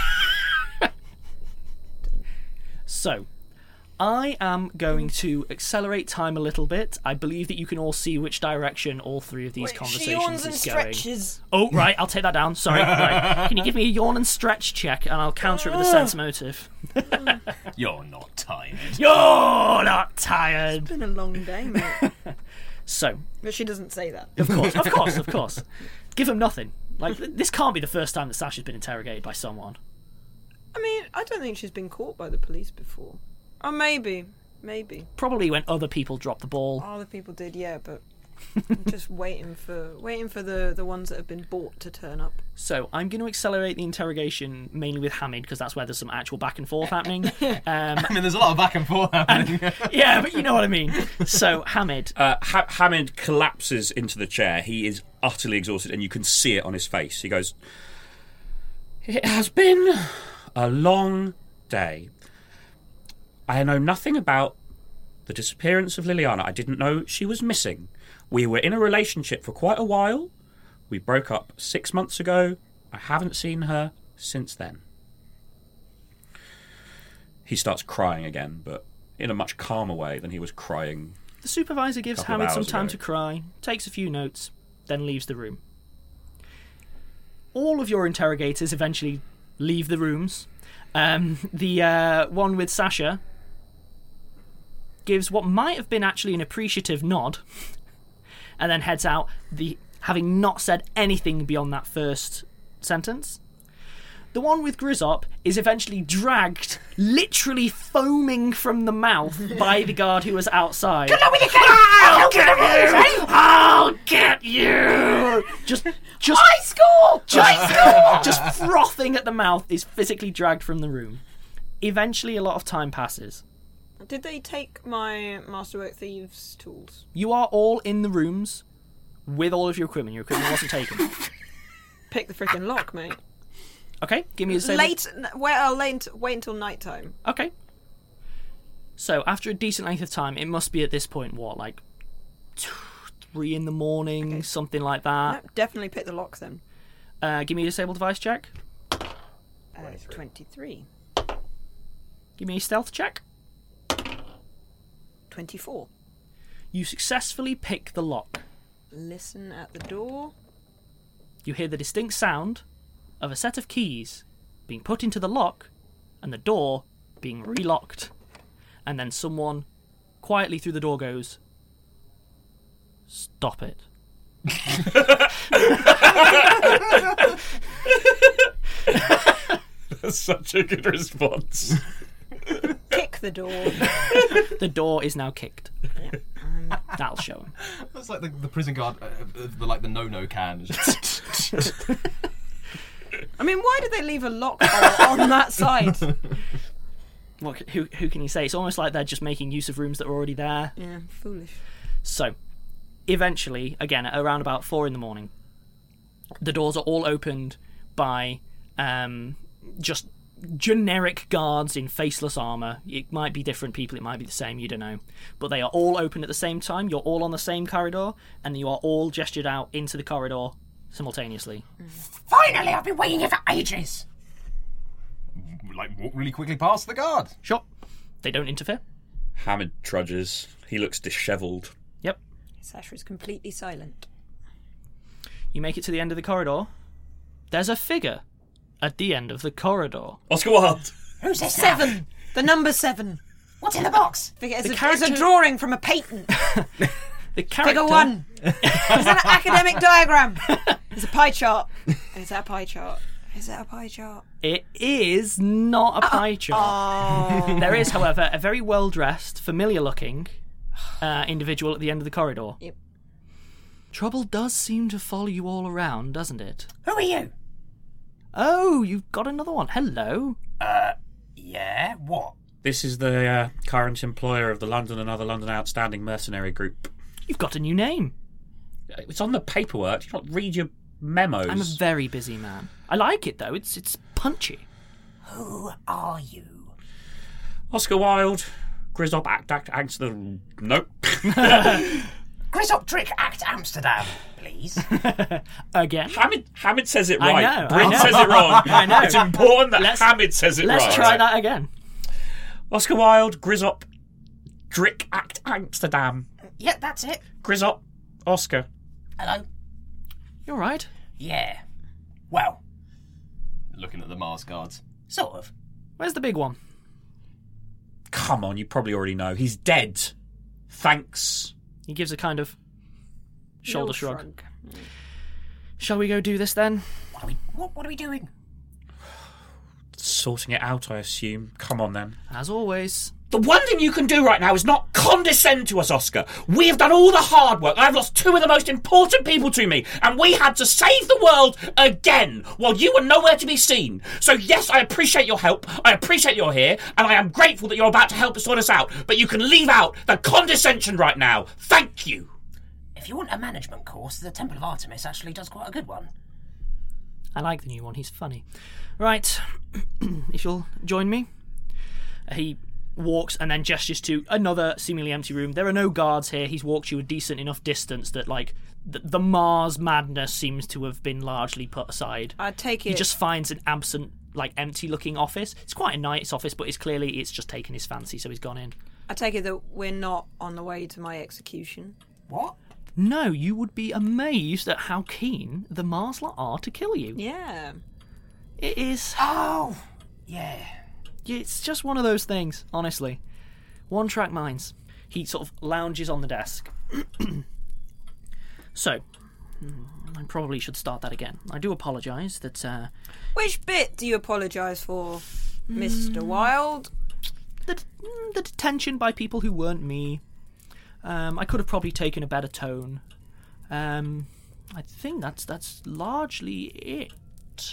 So, I am going to accelerate time a little bit. I believe that you can all see which direction all three of these Wait, she conversations yawns and is going. stretches. Oh, right, I'll take that down. Sorry. Right. Can you give me a yawn and stretch check, and I'll counter it with a sense motive. You're not tired. You're not tired. It's been a long day, mate. So, But she doesn't say that. of course, of course, of course. Give him nothing. Like, th- this can't be the first time that Sasha's been interrogated by someone. I mean, I don't think she's been caught by the police before. Or maybe. Maybe. Probably when other people drop the ball. Other people did, yeah, but I'm just waiting for waiting for the, the ones that have been bought to turn up. So I'm going to accelerate the interrogation mainly with Hamid, because that's where there's some actual back and forth happening. Um, I mean, there's a lot of back and forth happening. and, yeah, but you know what I mean. So Hamid, Uh, ha- Hamid collapses into the chair. He is utterly exhausted, and you can see it on his face. He goes, "It has been a long day. I know nothing about the disappearance of Liliana. I didn't know she was missing. We were in a relationship for quite a while. We broke up six months ago. I haven't seen her since then." He starts crying again, but in a much calmer way than he was crying. the supervisor gives Couple of Hamid some hours time ago. to cry, takes a few notes, then leaves the room. All of your interrogators eventually leave the rooms. Um, the uh, one with Sasha gives what might have been actually an appreciative nod, and then heads out, the having not said anything beyond that first sentence. The one with Grizzop is eventually dragged, literally foaming from the mouth, by the guard who was outside. Good luck with your game. I'll get you! I'll get you! Just, just High school. just, High school. just frothing at the mouth, is physically dragged from the room. Eventually, a lot of time passes. Did they take my Masterwork Thieves tools? You are all in the rooms with all of your equipment. Your equipment wasn't taken. Pick the freaking lock, mate. Okay, give me a save. Late. Wait, I'll wait, wait until night time. Okay. So, after a decent length of time, it must be at this point, what, like two, three in the morning, Okay. something like that. No, definitely pick the lock then. Uh, give me a disable device check. Uh, twenty-three. Give me a stealth check. twenty-four. You successfully pick the lock. Listen at the door. You hear the distinct sound of a set of keys being put into the lock and the door being relocked. And then someone quietly through the door goes, "Stop it." That's such a good response. Kick the door. The door is now kicked. That'll show him. That's like the, the prison guard, uh, uh, the, like the no-no can. I mean, why did they leave a lock hole on that side? What, who, who can you say? It's almost like they're just making use of rooms that are already there. Yeah, foolish. So, eventually, again, at around about four in the morning, the doors are all opened by um, just generic guards in faceless armour. It might be different people, it might be the same, you don't know. But they are all open at the same time. You're all on the same corridor, and you are all gestured out into the corridor simultaneously. Finally, I've been waiting here for ages. like walk really quickly past the guard. Sure. They don't interfere. Hamid trudges. He looks dishevelled. Yep. Sasha is completely silent. You make it to the end of the corridor. There's a figure at the end of the corridor. Oscar Wilde. Who's this? Seven. The number seven. What's in the box? It's, The a, character- it's a drawing from a patent. The character... Figure one. It's an academic diagram. It's a pie chart. Is that a pie chart? Is that a pie chart? It is not a pie chart. Oh. There is, however, a very well-dressed, familiar-looking uh, individual at the end of the corridor. Yep. Trouble does seem to follow you all around, doesn't it? Who are you? Oh, you've got another one. Hello. Uh, yeah, what? This is the uh, current employer of the London and Other London Outstanding Mercenary Group. You've got a new name. It's on the paperwork. You don't read your memos. I'm a very busy man. I like it, though. It's it's punchy. Who are you? Oscar Wilde. Grizzop Act Act Amsterdam. Nope. Grizzop Trick Act Amsterdam, please. Again? Hamid, Hamid says it I right. know, I Bryn know. says it wrong. I know. It's important that Let's- Hamid says it Let's right. try that again. Oscar Wilde, Grizzop, Drick Act Amsterdam. Yeah, that's it. Grizzop, Oscar. Hello. You're right. Yeah. Well, Looking at the Mars guards. sort of. Where's the big one? Come on, you probably already know. He's dead. Thanks. He gives a kind of shoulder Little shrug. shrug. Shall we go do this then? What are we? What, what are we doing? Sorting it out, I assume. Come on, then. As always. The one thing you can do right now is not condescend to us, Oscar. We have done all the hard work. I've lost two of the most important people to me, and we had to save the world again while you were nowhere to be seen. So yes, I appreciate your help. I appreciate you're here, and I am grateful that you're about to help us sort us out. But you can leave out the condescension right now. Thank you. If you want a management course, the Temple of Artemis actually does quite a good one. I like the new one. He's funny. Right. If you'll join me. He walks and then gestures to another seemingly empty room. There are no guards here. He's walked you a decent enough distance that, like, the, the Mars madness seems to have been largely put aside. I take He it. just finds an absent, like, empty-looking office. It's quite a nice office, but it's clearly it's just taken his fancy, so he's gone in. I take it that we're not on the way to my execution. What? No, you would be amazed at how keen the Mars lot are to kill you. Yeah. It is. Oh, yeah. It's just one of those things, honestly. One-track minds. He sort of lounges on the desk. So, I probably should start that again. I do apologise that... Uh, Which bit do you apologise for, Mister Wilde? the, the detention by people who weren't me. Um, I could have probably taken a better tone. Um, I think that's that's largely it.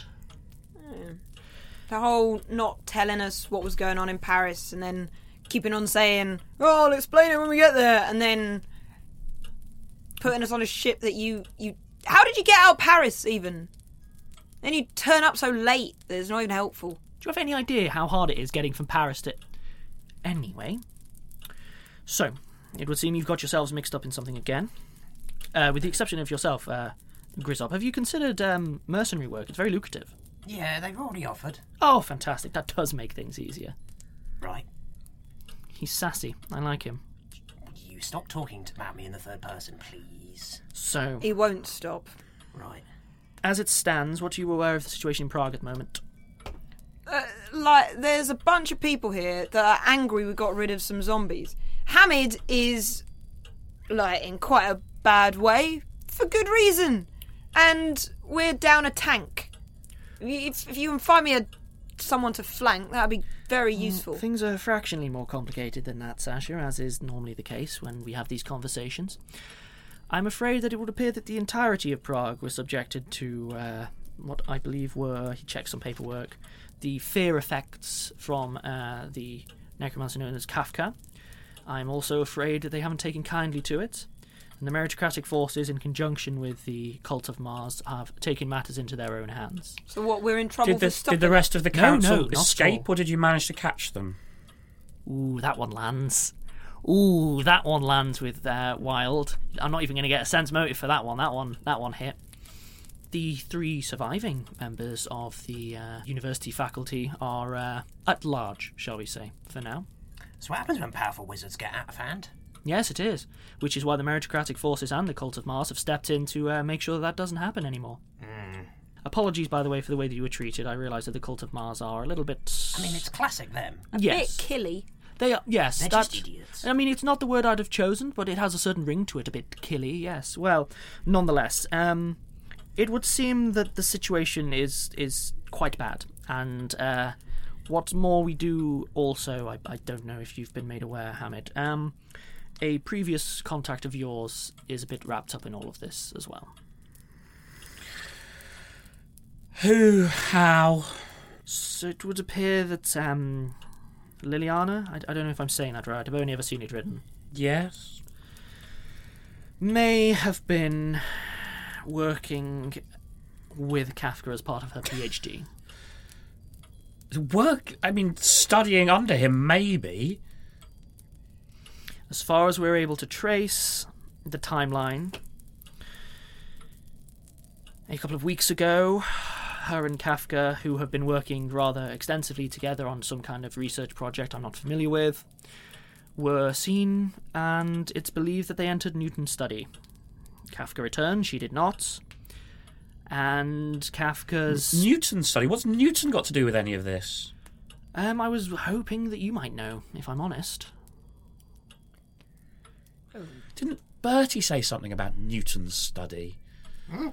The whole not telling us what was going on in Paris and then keeping on saying, oh, I'll explain it when we get there, and then putting us on a ship that you... you. How did you get out of Paris, even? Then you turn up so late that it's not even helpful. Do you have any idea how hard it is getting from Paris to... Anyway. So, it would seem you've got yourselves mixed up in something again. Uh, with the exception of yourself, uh, Grizzop. Have you considered um, mercenary work? It's very lucrative. Yeah, they've already offered. Oh, fantastic. That does make things easier. Right. He's sassy. I like him. You stop talking about me in the third person, please. So, He won't stop. Right. as it stands, what are you aware of the situation in Prague at the moment? Uh, like, there's a bunch of people here that are angry we got rid of some zombies. Hamid is, like, in quite a bad way, for good reason. And we're down a tank. If, if you can find me a someone to flank, that'd be very useful. Mm, things are fractionally more complicated than that, Sasha, as is normally the case when we have these conversations. I'm afraid that it would appear that the entirety of Prague was subjected to uh, what I believe were, he checks some paperwork, the fear effects from uh, the necromancer known as Kafka. I'm also afraid that they haven't taken kindly to it, and the meritocratic forces, in conjunction with the cult of Mars, have taken matters into their own hands. So what, we're in trouble Did the, for stopping... did the rest of the No, council no, not at escape, all. or did you manage to catch them? Ooh, that one lands. Ooh, that one lands with uh, Wild. I'm not even going to get a sense motive for that one. That one, that one hit. the three surviving members of the uh, university faculty are uh, at large, shall we say, for now. So what happens when powerful wizards get out of hand? Yes, it is, which is why the meritocratic forces and the Cult of Mars have stepped in to uh, make sure that, that doesn't happen anymore. Mm. Apologies, by the way, for the way that you were treated. I realise that the Cult of Mars are a little bit... I mean, it's classic them. A yes. bit killy. They are, yes. They're that, just idiots. I mean, it's not the word I'd have chosen, but it has a certain ring to it, a bit killy, yes. Well, nonetheless, um, it would seem that the situation is is quite bad, and uh, what's more, we do also, I, I don't know if you've been made aware, Hamid, um, a previous contact of yours is a bit wrapped up in all of this as well. Who? How? So it would appear that um, Liliana, I, I don't know if I'm saying that right, I've only ever seen it written. Yes? May have been working with Kafka as part of her PhD. Work? I mean, studying under him, maybe. As far as we're able to trace the timeline, a couple of weeks ago, her and Kafka, who have been working rather extensively together on some kind of research project I'm not familiar with, were seen, and it's believed that they entered Newton's study. Kafka returned, she did not. And Kafka's... Newton's study? What's Newton got to do with any of this? Um, I was hoping that you might know, if I'm honest. Didn't Bertie say something about Newton's study? Hmm.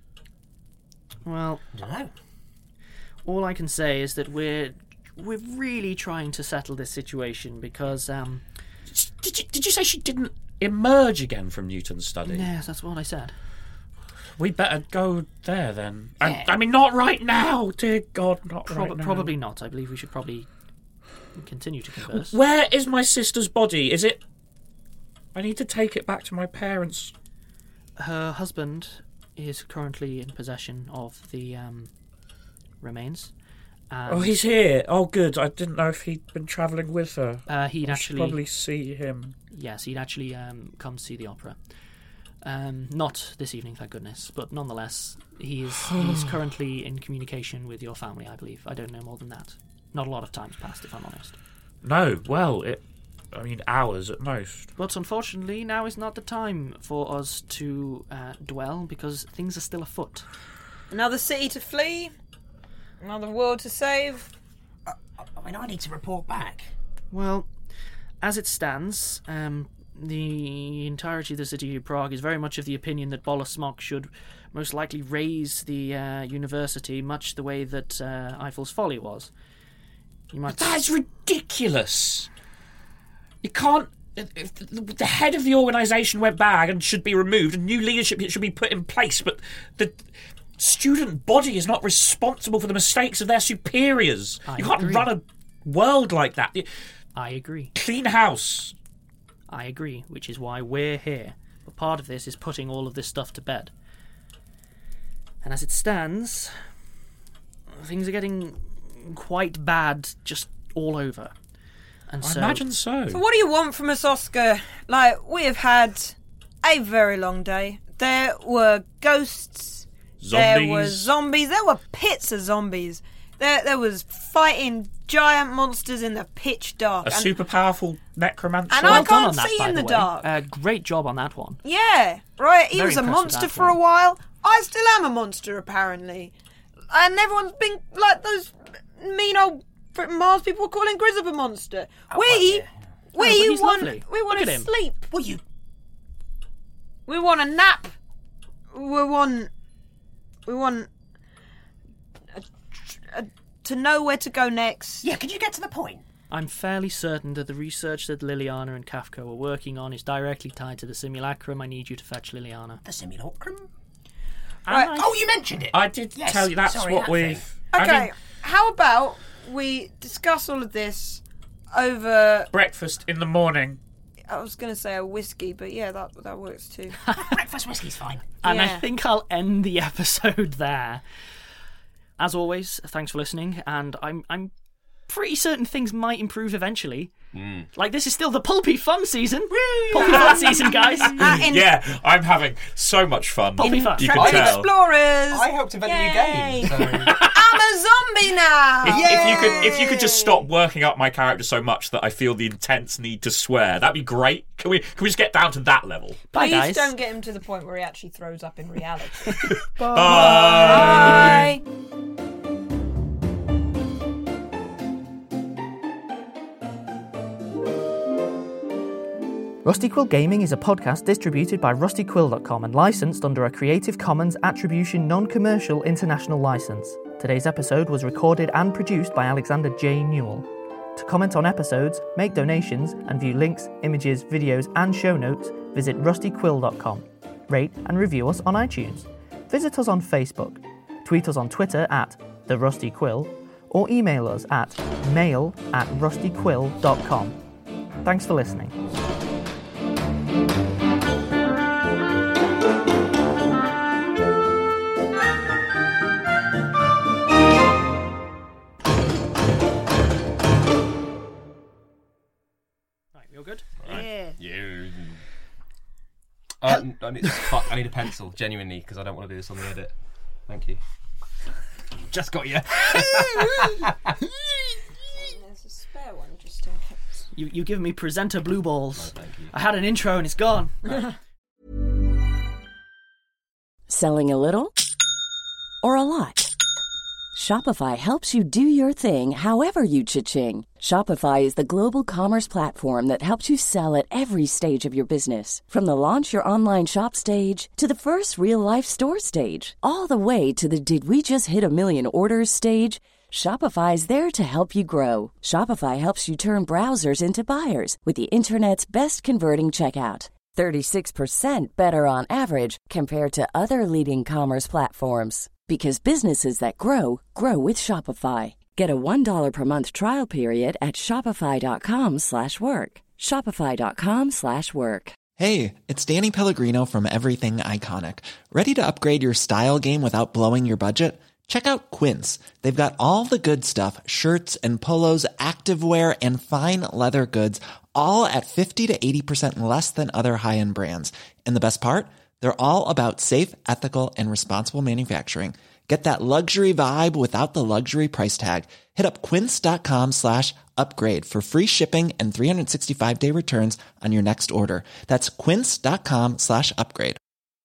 Well, I don't know. All I can say is that we're we're really trying to settle this situation because um. Did you did you say she didn't emerge again from Newton's study? Yes, that's what I said. We better go there then. Yeah. I, I mean, not right now. Dear God, not Prob- right now. Probably not. I believe we should probably continue to converse. Where is my sister's body? Is it? I need to take it back to my parents. Her husband is currently in possession of the um, remains. Oh, he's here. Oh, good. I didn't know if he'd been travelling with her. Uh, he'd I actually should probably see him. Yes, he'd actually um, come see the opera. Um, not this evening, thank goodness, but nonetheless, he is he's currently in communication with your family, I believe. I don't know more than that. Not a lot of time's passed, if I'm honest. No, well, it. I mean, hours at most. But unfortunately, now is not the time for us to uh, dwell, because things are still afoot. Another city to flee, another world to save. I, I mean, I need to report back. Well, as it stands, um, the entirety of the city of Prague is very much of the opinion that Bolesmok should most likely raise the uh, university much the way that uh, Eiffel's Folly was. You might... But that's ridiculous! You can't... If the head of the organisation went bad and should be removed, and new leadership should be put in place, but the student body is not responsible for the mistakes of their superiors. I you can't agree. run a world like that. I agree. Clean house. I agree, which is why we're here. But part of this is putting all of this stuff to bed. And as it stands, things are getting quite bad just all over. And I so, imagine so. So what do you want from us, Oscar? Like, we have had a very long day. There were ghosts. There Zombies. were zombies. There were pits of zombies. There, there was fighting giant monsters in the pitch dark. A and, super powerful necromancer. And well I done can't on that, see by in the, the way. dark. Uh, great job on that one. Yeah, right. He Very was a impressed with monster that for one. a while. I still am a monster, apparently. And everyone's been like those mean old Mars people calling Grizzop a monster. Oh, we, well, yeah. but we he's want, lovely. we want Look to at him. sleep. Well, you... We want a nap. We want, we want a, a, to know where to go next. Yeah, could you get to the point? I'm fairly certain that the research that Liliana and Kafka were working on is directly tied to the simulacrum. I need you to fetch Liliana. The simulacrum? Right. I- Oh, you mentioned it. I did Yes, tell you that's sorry, what that we've... thing. I Okay, mean, how about we discuss all of this over... breakfast in the morning. I was going to say a whiskey, but yeah, that that works too. Breakfast whiskey's fine. And I Yeah. think I'll end the episode there. As always, thanks for listening, and I'm I'm pretty certain things might improve eventually. Mm. Like, this is still the pulpy fun season. Pulpy fun season, guys. Uh, in- yeah, I'm having so much fun. Pulpy fun. You can tell. Explorers. I helped invent Yay. a new game. So. I'm a zombie now. If, if you could, if you could just stop working up my character so much that I feel the intense need to swear, that'd be great. Can we? Can we just get down to that level? Bye, Please guys. don't get him to the point where he actually throws up in reality. Bye. Bye. Rusty Quill Gaming is a podcast distributed by rusty quill dot com and licensed under a Creative Commons Attribution Non-Commercial International License. Today's episode was recorded and produced by Alexander J. Newell. To comment on episodes, make donations, and view links, images, videos, and show notes, visit rusty quill dot com. Rate and review us on iTunes. Visit us on Facebook. Tweet us on Twitter at The Rusty Quill, or email us at mail at rusty quill dot com. Thanks for listening. Right, you're good? Yeah. Yeah. Uh, I, need, fuck, I need a pencil, genuinely, because I don't want to do this on the edit. Thank you. Just got you. There's a spare one just in case. You you give me presenter blue balls. Oh, thank you. I had an intro and it's gone. Selling a little or a lot? Shopify helps you do your thing however you cha-ching. Shopify is the global commerce platform that helps you sell at every stage of your business. From the launch your online shop stage to the first real-life store stage, all the way to the did we just hit a million orders stage. Shopify is there to help you grow. Shopify helps you turn browsers into buyers with the internet's best converting checkout. thirty-six percent better on average compared to other leading commerce platforms. Because businesses that grow, grow with Shopify. Get a one dollar per month trial period at shopify.com slash work. Shopify.com slash work. Hey, it's Danny Pellegrino from Everything Iconic. Ready to upgrade your style game without blowing your budget? Check out Quince. They've got all the good stuff, shirts and polos, activewear, and fine leather goods, all at fifty to eighty percent less than other high-end brands. And the best part? They're all about safe, ethical, and responsible manufacturing. Get that luxury vibe without the luxury price tag. Hit up quince.com slash upgrade for free shipping and three sixty-five day returns on your next order. That's quince.com slash upgrade.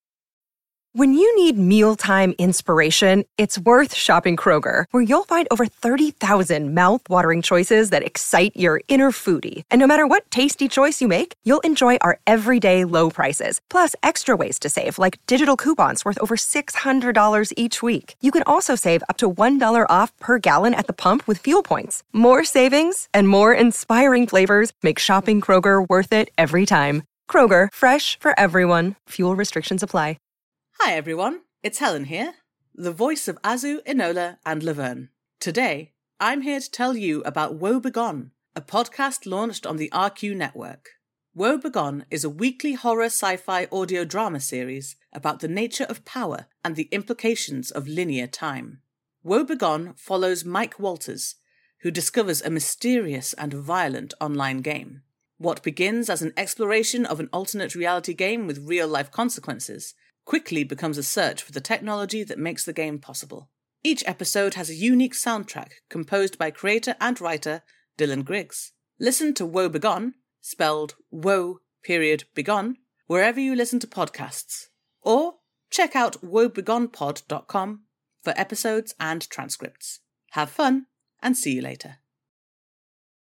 When you need mealtime inspiration, it's worth shopping Kroger, where you'll find over thirty thousand mouth-watering choices that excite your inner foodie. And no matter what tasty choice you make, you'll enjoy our everyday low prices, plus extra ways to save, like digital coupons worth over six hundred dollars each week. You can also save up to one dollar off per gallon at the pump with fuel points. More savings and more inspiring flavors make shopping Kroger worth it every time. Kroger, fresh for everyone. Fuel restrictions apply. Hi everyone, it's Helen here, the voice of Azu, Enola and Laverne. Today, I'm here to tell you about Woe Begone, a podcast launched on the R Q network. Woe Begone is a weekly horror sci-fi audio drama series about the nature of power and the implications of linear time. Woe Begone follows Mike Walters, who discovers a mysterious and violent online game. What begins as an exploration of an alternate reality game with real-life consequences quickly becomes a search for the technology that makes the game possible. Each episode has a unique soundtrack composed by creator and writer Dylan Griggs. Listen to Woe Begone, spelled Woe period Begone, wherever you listen to podcasts. Or check out woe begone pod dot com for episodes and transcripts. Have fun, and see you later.